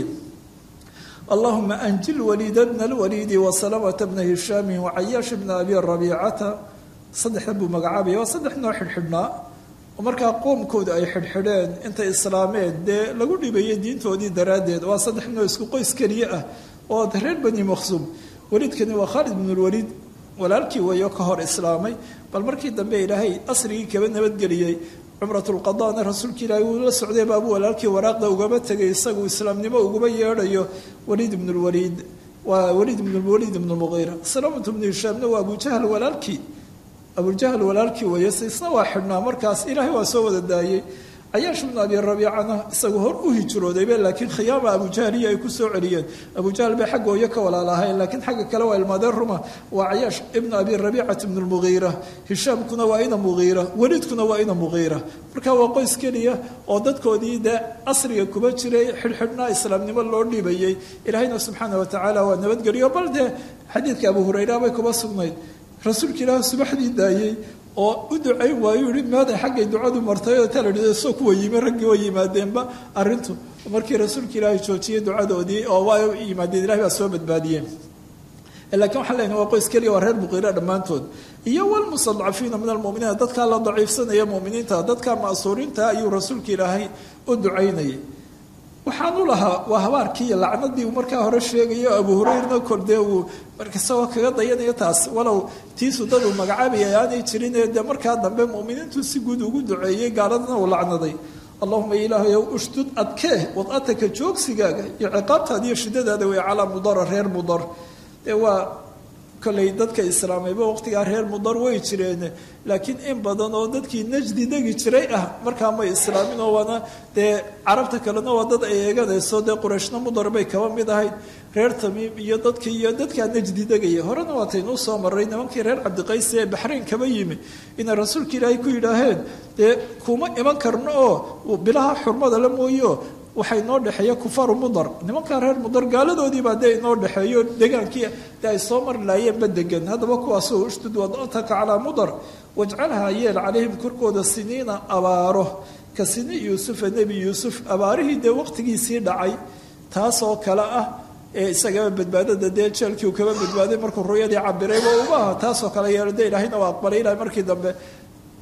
allahuma anjil waliida bna lwaliidi wasalamata bna hishaami wacayaash bna abi rabiicata saddexda buu magacaabaya waa saddex noo xidhxidhnaa oo markaa qoomkooda ay xidhxidheen intay islaameen dee lagu dhibayay diintoodii daraaddeed waa saddex noo isku qoys keliye ah oo reer bani makhsuum waliidkani waa khaalid bnulwaliid walaalkii weeyo ka hor islaamay bal markii dambe ilaahay asrigii kaba nabadgeliyey cumratulqadaana rasuulka ilaahay wuu la socday baabuu walaalkii waraaqda ugaba tegay isagu islaamnimo uguba yeedhayo waliid ibnulwaliid waa waliid ibnulwaliid ibnulmuqiira salaamatu bnu hishaamna waa abujahl walaalkii abujahl walaalkii weeye isna waa xidhnaa markaas ilaahay waa soo wada daayey cayaash bnu abi rabiicana isagu hor u hijroodaybe laakiin khiyaama abujahliya ay ku soo celiyeen abujahl bay xagga hooyo ka walaalahayn laakiin xagga kale waa ilmaadeen ruma waa cayaash ibnu abi rabiicata ibnu lmugiira hishaamkuna waa ina mugiira weliidkuna waa ina mugiira marka waa qoys keliya oo dadkoodii dee asriga kuba jiray xidhxidhnaa islaamnimo loo dhiibayey ilaahayna subxaana watacaala waa nabadgeliyo bal dee xadiidka abu hurayra bay kuba sugnayd rasuulka ilaah subaxdii daayey oo u ducayn waayu yihi maadan xaggay ducadu martay oo taladhi soo kuwa yimi raggii waa yimaadeenba arrintu markii rasuulka ilaahay joojiyey ducadoodii oo waa yimaadeen ilahay baa soo badbaadiyeen laakiin waxaan leenahay waa qoys keliya waa reer muqiira dhammaantood iyo walmustadcafiina min almuminiina dadkaa la daciifsanaya muminiinta dadkaa ma'suuriinta ayuu rasuulka ilaahay u ducaynayay waxaan u lahaa waa habaarkii iyo lacnadii uu markaa hore sheegayo abu hurayrna kordee uu isagoo kaga dayanayo taas walow tiisu dad uu magacaabaya aanay jirinee dee markaa dambe muminiintu si guud ugu duceeyey gaaladana uu lacnaday allahuma ilaahayow ushdud adkee wad'ataka joogsigaaga iyo ciqaabtaada iyo shidadaada wey calaa mudara reer mudar dee waa kolley dadka islaamayba waqtigaa reer mudar way jireen laakiin in badan oo dadkii najdi degi jiray ah markaa may islaamin oo waana dee carabta kalena waa dad ay eeganayso dee qurayshna mudar bay kaba mid ahayd reer tamiim iyo dadkaa najdi degaya horena waataynuu soo maray nimankii reer cabdiqays ee baxrayn kaba yimi inay rasuulka ilaahay ku yidhaaheen dee kuma iman karno oo bilaha xurmada la mooyo waxay noo dhexeeya kufaaru mudar nimankaa reer mudar gaaladoodiibaa dee inoo dhexeeyo degaankii dee ay soo mari laayeenba degan haddaba kuwaasoo ushdud wad'ataka calaa mudar wajcalhaa yeel calayhim korkooda siniina abaaro ka sini yuusufa nebi yuusuf abaarihii dee waqtigiisii dhacay taasoo kale ah ee isagaba badbaadada dee jeelkii uu kaba badbaaday markuu ruyadii cabirayba uma aha taasoo kale yeelo dee ilaahayna waa aqbalay ilahay markii dambe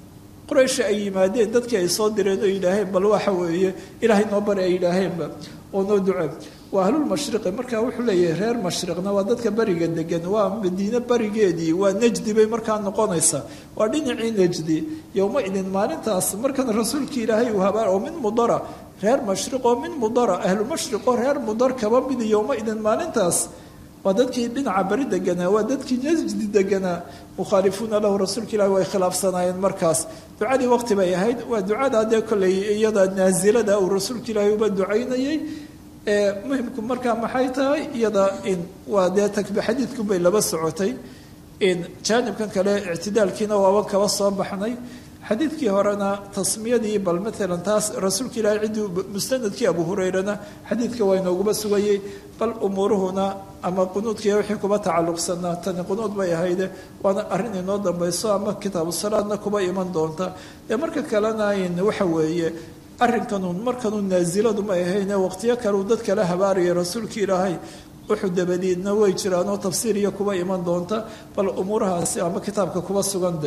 qurayshi ay yimaadeen dadkii ay soo direen oo yidhaaheen bal waxa weeye ilaahay noo bari ay yidhaaheenba oo noo ducee waa ahlulmashriqi markaa wuxuu leeyahay reer mashriqna waa dadka beriga degan waa madiine berigeedii waa najdi bay markaa noqonaysaa waa dhinacii najdi yowma idin maalintaas markan rasuulka ilaahay uu habaar oo min mudara reer mashriq oo min mudara ahlumashriq oo reer mudar kaba mid yowma idin maalintaas waa dadkii dhinaca beri deganaa waa dadkii najdi deganaa mukhaalifuuna lahu rasuulka ilahi way khilaafsanaayeen markaas ducadii waqti bay ahayd waa ducada dee kolley iyada naasilada uu rasuulka ilaahi uba ducaynayay muhimku markaa maxay tahay iyada in waa dee xadiidku bay laba socotay in jaanibkan kale ictidaalkiina waaban kaba soo baxnay xadiidkii horena tasmiyadii bal maalan taas rasuulka ilaahay ciddii mustanadkii abu hurayrana xadiidka waa inooguma sugayey bal umuuruhuna ama qunuudkiiyo wixii kuba tacalluqsanaa tani qunuud bay ahayde waana arrin inoo dambayso ama kitaabu salaadna kuba iman doonta ee marka kalena in waxa weeye arrinkanun markanuu naasiladu ma ahayne waqtiyo kaleu dad kala habaaraya rasuulka ilaahay wuxuu dabadeedna way jiraanoo tafsiir iyo kuba iman doonta bal umuurahaasi ama kitaabka kuba sugande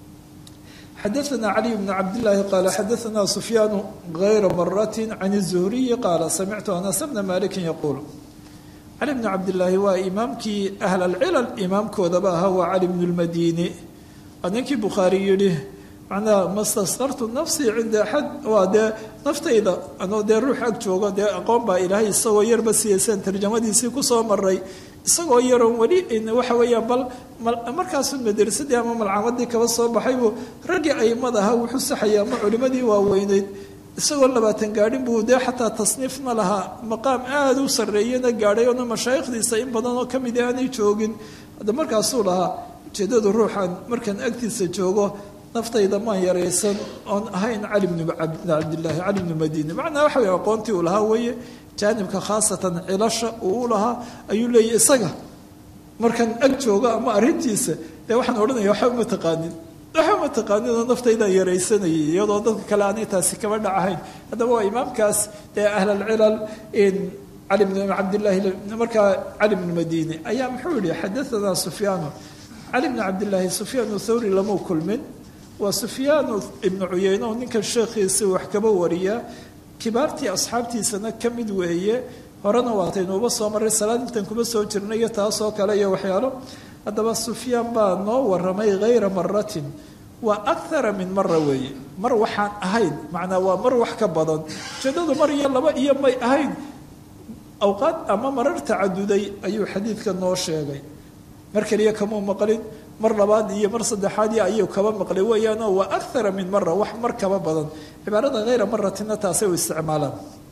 xadaثna cali bn cabdالlahi qaala xadaثna sufyaan غayra marati can الzuhriyi qaala samictu anas bna maliki yaquul cali bn cabdillaahi waa imaamkii ahl alcilal imaamkoodaba ahaa waa cali bn اlmadini waa ninkii bukhaari yihi macnaha mastaskartu nafsii cinda axad waa dee naftayda anoo dee ruux ag joogo dee aqoon baa ilaahay isagoo yarba siyayseen tarjamadiisii kusoo maray isagoo yaroon weli waxa weeyaan bal markaasuu madrasadii ama malcamadii kaba soo baxaybuu raggii aimada ahaa wuxuu saxaya ama culimadii waaweyneyd isagoo 20 gaadhin buu dee xataa tasniifna lahaa maqaam aada u sarreeyana gaadhay oona mashaayikhdiisa in badan oo ka midi aanay joogin hadda markaasuu lahaa ujeedadu ruuxan markaan agtiisa joogo naftayda maan yaraysan oon ahayn cali bn cabdillaahi cali bnu madini macnaa waxa wey aqoontii uu lahaa weeye jaanibka khaasatan cilasha uu u lahaa ayuu leeyahy isaga markaan ag joogo ama arrintiisa dee waxaan odhanaya waxba ma taqaanin waxba ma taqaanin oo naftaydan yaraysanayay iyadoo dadka kale aanay taasi kaba dhacahayn haddaba waa imaamkaas dee ahl alcilal cali bn cabdillaahi markaa cali bnu madini ayaa muxuu yihi xadaanaa sufyaanu cali bni cabdillaahi sufyaan thawri lama kulmin waa sufyaan ibnu cuyeyne oo ninkan sheekhiisi wax kaba wariya kibaartii asxaabtiisana ka mid weeye horena waataynuuba soo maray salaad intan kuma soo jirnay iyo taasoo kale iyo waxyaalo haddaba sufyaan baa noo waramay hayra maratin waa akara min mara weeye mar waxaan ahayn macnaa waa mar wax ka badan ujeedadu mar iyo laba iyo may ahayn awqaad ama marar tacaduday ayuu xadiidka noo sheegay mar kaliya kamuu maqlin mar labaad iyo mar saddexaad ayuu kaba maqlay weeyaanoo waa akara min mara wax mar kaba badan cibaarada hayra maratina taasay u isticmaalaan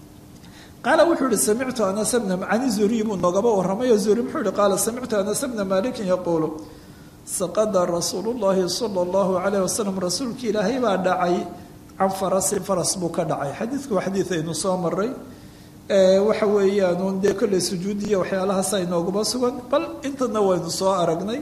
qaala wuxuu yihi samictu anas bna cani zuhriy buu noogaba warramay oo zuhri muxuu yihi qaala samictu anas bna malikin yaquulu saqada rasuulu llahi sala allahu calayh wasalam rasuulkii ilaahay baa dhacay can farasin faras buu ka dhacay xadiidku waa xadiid aynu soo maray waxa weeyaan dee kolley sujuudiya waxyaalahaasa inooguma sugan bal intana waynu soo aragnay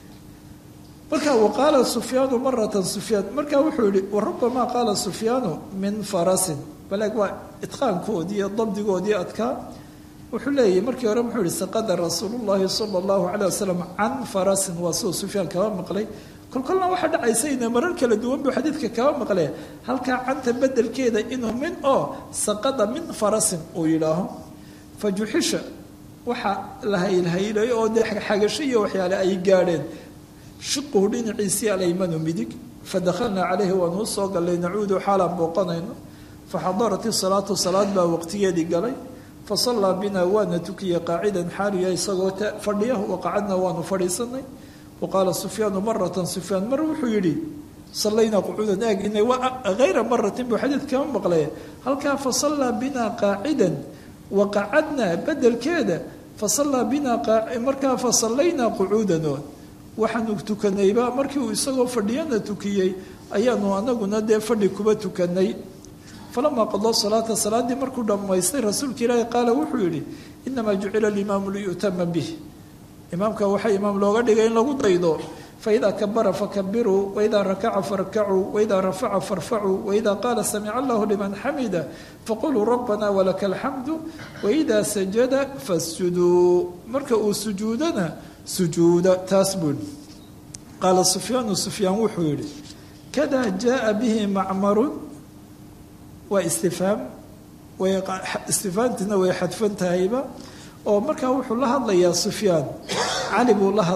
marka waqaala sufyaanu maratan sufyaan marka wuxuu yihi warubbamaa qaala sufyaanu min farasin baleeg waa itqaankoodii iyo dabdigoodii adkaa wuxuu leeyahy markii hore muxuu yihi saqada rasuulullahi sala allahu calayh wasalam can farasin waa siduu sufyaan kaba maqlay kolkolna waxaa dhacaysa ina marar kala duwan buu xadiidka kaba maqlee halkaa canta bedelkeeda inuu min oo saqada min farasin uu yidhaaho fa juxisha waxaa la haylhaylay oo dee xagasho iyo waxyaale ay gaadheen shiquhu dhinaciisii alaymanu midig fadakhalnaa calayhi waanu u soo gallay nacuudu xaalaan booqanayno faxadarat isalaatu salaad baa waqtigeedii galay fasallaa binaa waana tukiyey qaacidan xaaliya isagoo fadhiya waqacadna waanu fadhiisanay waqaala sufyaanu maratan sufyaan mar wuxuu yidhi sallaynaa qucuudan aaginay waa hayra maratin buu xadiid kama maqlay halkaa fasallaa binaa qaacidan waqacadnaa bedelkeeda fasallaa binaa markaa fasallaynaa qucuudan waxaanu tukanayba markii uu isagoo fadhiyana tukiyey ayaanu anaguna dee fadhi kuba tukanay falamaa qadoo salaata salaaddii markuu dhammaystay rasuulka ilaahi qaala wuxuu yidhi inamaa jucila alimaamu liyutama bih imaamka waxaa imaam looga dhigay in lagu daydo faidaa kabara fakabiruu waidaa rakaca farkacuu waidaa rafaca farfacuu waidaa qaala samica allahu liman xamida faquluu rabbana walaka alxamdu waidaa sajada fasjuduu marka uu sujuudana sujuuda taas buui qaala sufyaanu sufyaan wuxuu yihi kada jaaa bihi macmarun waa istifhaam istifaantina way xadfan tahayba oo markaa wuxuu la hadlayaa sufyaan cali buu la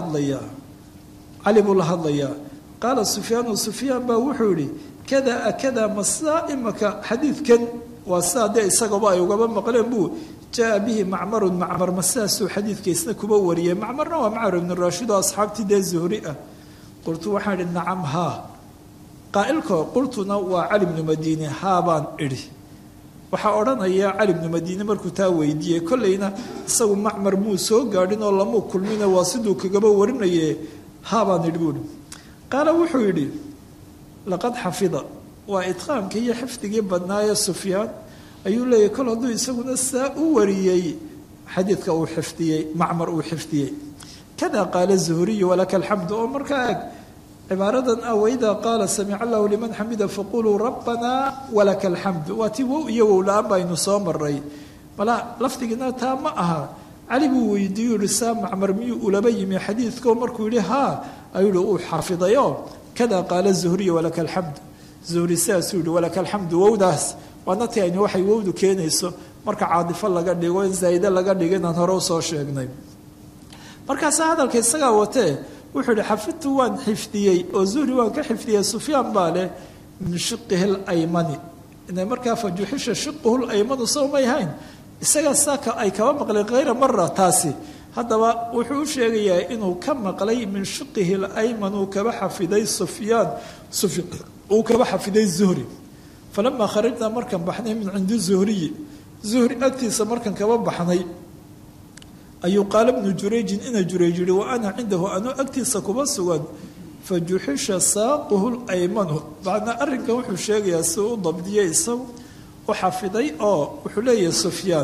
hadlayaa qaala sufyaanu sufyaan baa wuxuu yihi kada masaa imaka xadiidkan waa sidaa dee isagaba ay ugaba maqleen buu jaa bihi macmarun macmar masaasuu xadiidkaisna kuba wariyay macmarna waa macmar ibnu raashid oo asxaabtii dee zuhri ah qultu waxaan idhi nacam haa qaa'ilko qultuna waa cali bnu madiine haa baan idhi waxaa odhanaya cali bnu madiine markuu taa weydiiyey kollayna isagu macmar muu soo gaadhin oo lamuu kulmina waa siduu kagaba warinaye haa baan idhi buuhi qaala wuxuu yidhi laqad xafida waa idqaamkii iyo xifdigii badnaaye sufyaan ayuu leeyahy kol hadduu isaguna saa u wariyey xadiidka uu xifdiyey macmar uu xifdiyey kada qaala zuhriyu walaka alxamdu oo markaa eg cibaaradan ah waidaa qaala samica allahu liman xamida faquluu rabbanaa walaka alxamdu waa tii wow iyo wow la-aan baynu soo maray mala lafdigiina taa ma aha cali buu weydiiyu yihi saa macmar miyuu ulaba yimi xadiidkao markuu yihi haa ayuu yihi uu xafidayo kada qaala zuhriyu walaka alxamdu zuhri sidaasuu yihi walaka alxamdu wowdaas waana ti aynu waxay wowdu keenayso marka caadifo laga dhigo in zaa'ide laga dhigo inaan hore usoo sheegnay markaasaa hadalka isagaa watee wuxuu yihi xafidtu waan xifdiyey oo zuhri waan ka xifdiyey sufyaan baa leh min shiqihi laymani ina markaa fajuxisha shiquhu laymanu sow may hayn isagaa saaka ay kaba maqlay hayra mara taasi haddaba wuxuu u sheegayaa inuu ka maqlay min shiqihi layman uu kaba xafiday sufyaan uu kaba xafiday zuhri falamaa kharajnaa markan baxnay min cindi zuhriyi zuhri agtiisa markan kaba baxnay ayuu qaala bnu jurayjin ina jurayj yihi wa ana cindahu anuu agtiisa kuba sugan fajuxisha saaquhu laymanu macnaa arrinkan wuxuu sheegayaa si u dabdiyey isagu u xafiday oo wuxuu leeyahay sufyaan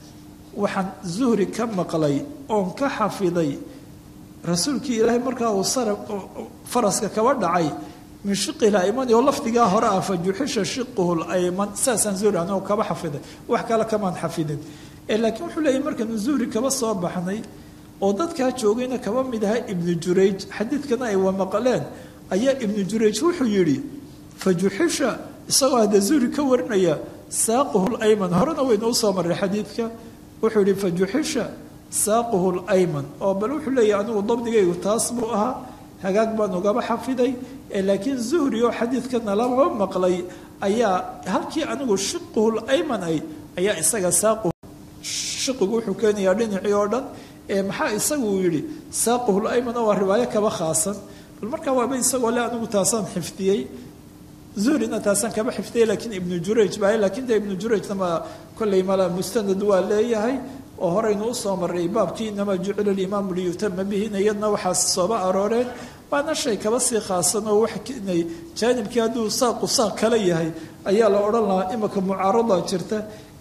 waxaan zuhri ka maqlay oon ka xafiday rasuulkii ilaahay markaa uu faraska kaba dhacay min shiqihi laymani oo lafdigaa hore ah fajuxisha shiquhu layman saasaan zuhri anuu kaba xafiday wax kale kamaan xafidin laakiin wuxuu leeyahy markanu zuhri kaba soo baxnay oo dadkaa joogayna kaba mid aha ibnu jurayj xadiidkana ay wamaqleen ayaa ibnu jurayj wuxuu yidhi fajuxisha isagoo hadda zuhri ka warinaya saaquhu layman horena waynuu soo maray xadiidka wuxuu yihi fajuxisha saaquhu layman oo bal wuxuu leeyahy anigu dabdigaygu taas buu ahaa hagaag baan ugaba xafiday laakiin zuhri oo xadiidkana laba maqlay ayaa halkii anigu shiquhu layman ayaa isaga saaquhu shiqigu wuxuu keenayaa dhinacii oo dhan maxaa isagu uu yihi saaquhu layman waa riwaayo kaba khaasan bal markaa waaba isagoo le anigu taasaan xifdiyey zuhrina taasaan kaba xifdiyey laakiin ibnu jurayj baa laakiin de ibnu jurayjna ma kolley mala mustanad waa leeyahay oo horeynu usoo maray baabkii inamaa jucila alimaamu liyutama bihina iyadna waxaas sooba arooreen waana shay kaba sii khaasan oo waxinay jaanibkii hadduu saaqu saaq kala yahay ayaa la odhan lahaa imika mucaarada jirta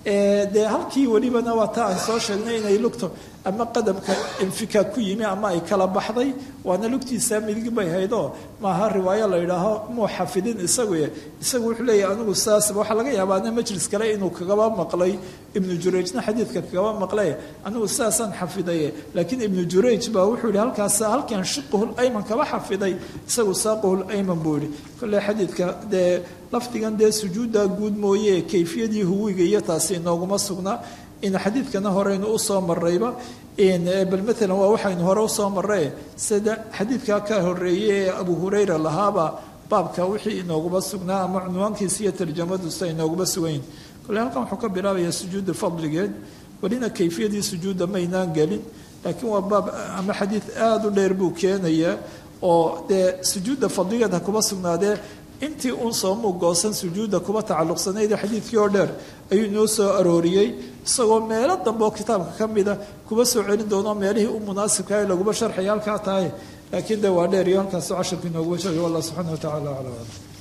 dee halkii welibana waa taa aan soo sheegnay inay lugto ama qadamka infikaak ku yimi ama ay kala baxday waana lugtiisaa midig bay haydoo maaha riwaayo la yidhaaho muu xafidin isagu wuxuu leeyahy anigu saasba waxaa laga yaabaana majlis kale inuu kagaba maqlay ibnu jurayjna xadiidka kagaba maqlay anigu sidaasaan xafidaye laakiin ibnu jurayj baa wuxuu yihi halkaas halkan shiquhu layman kaba xafiday isagu saaquhu layman buu yihi kolley xadiidka dee lafdigan dee sujuudda guud mooye kayfiyadii huwiga iyo taasi inooguma sugnaa in xadiidkana horeynu usoo marayba bal maalan waa waxaynu hore usoo maray sida xadiidkaa ka horeeye ee abu hurayra lahaaba baabka wixii inooguma sugnaa ama cunwaankiisa iyo tarjamadusa inooguma sugayn kolley halkan wuxuu ka bilaabayaa sujuudda fadligeed welina kayfiyadii sujuudda maynaan gelin laakiin waa baab ama xadiid aada u dheer buu keenayaa oo dee sujuudda fadligeed ha kuma sugnaadee intii uun soomuu goosan sujuudda kuba tacalluqsanayd xadiidkii oo dheer ayuu inoo soo arooriyey isagoo meelo dambe oo kitaabka ka mida kuba soo celin doono meelihii u munaasibkaah laguba sharxaya halkaa tahay laakiin de waa dheer iyo halkaasoo casharka inooguba sheegay wallah subxana wa tacala aclam.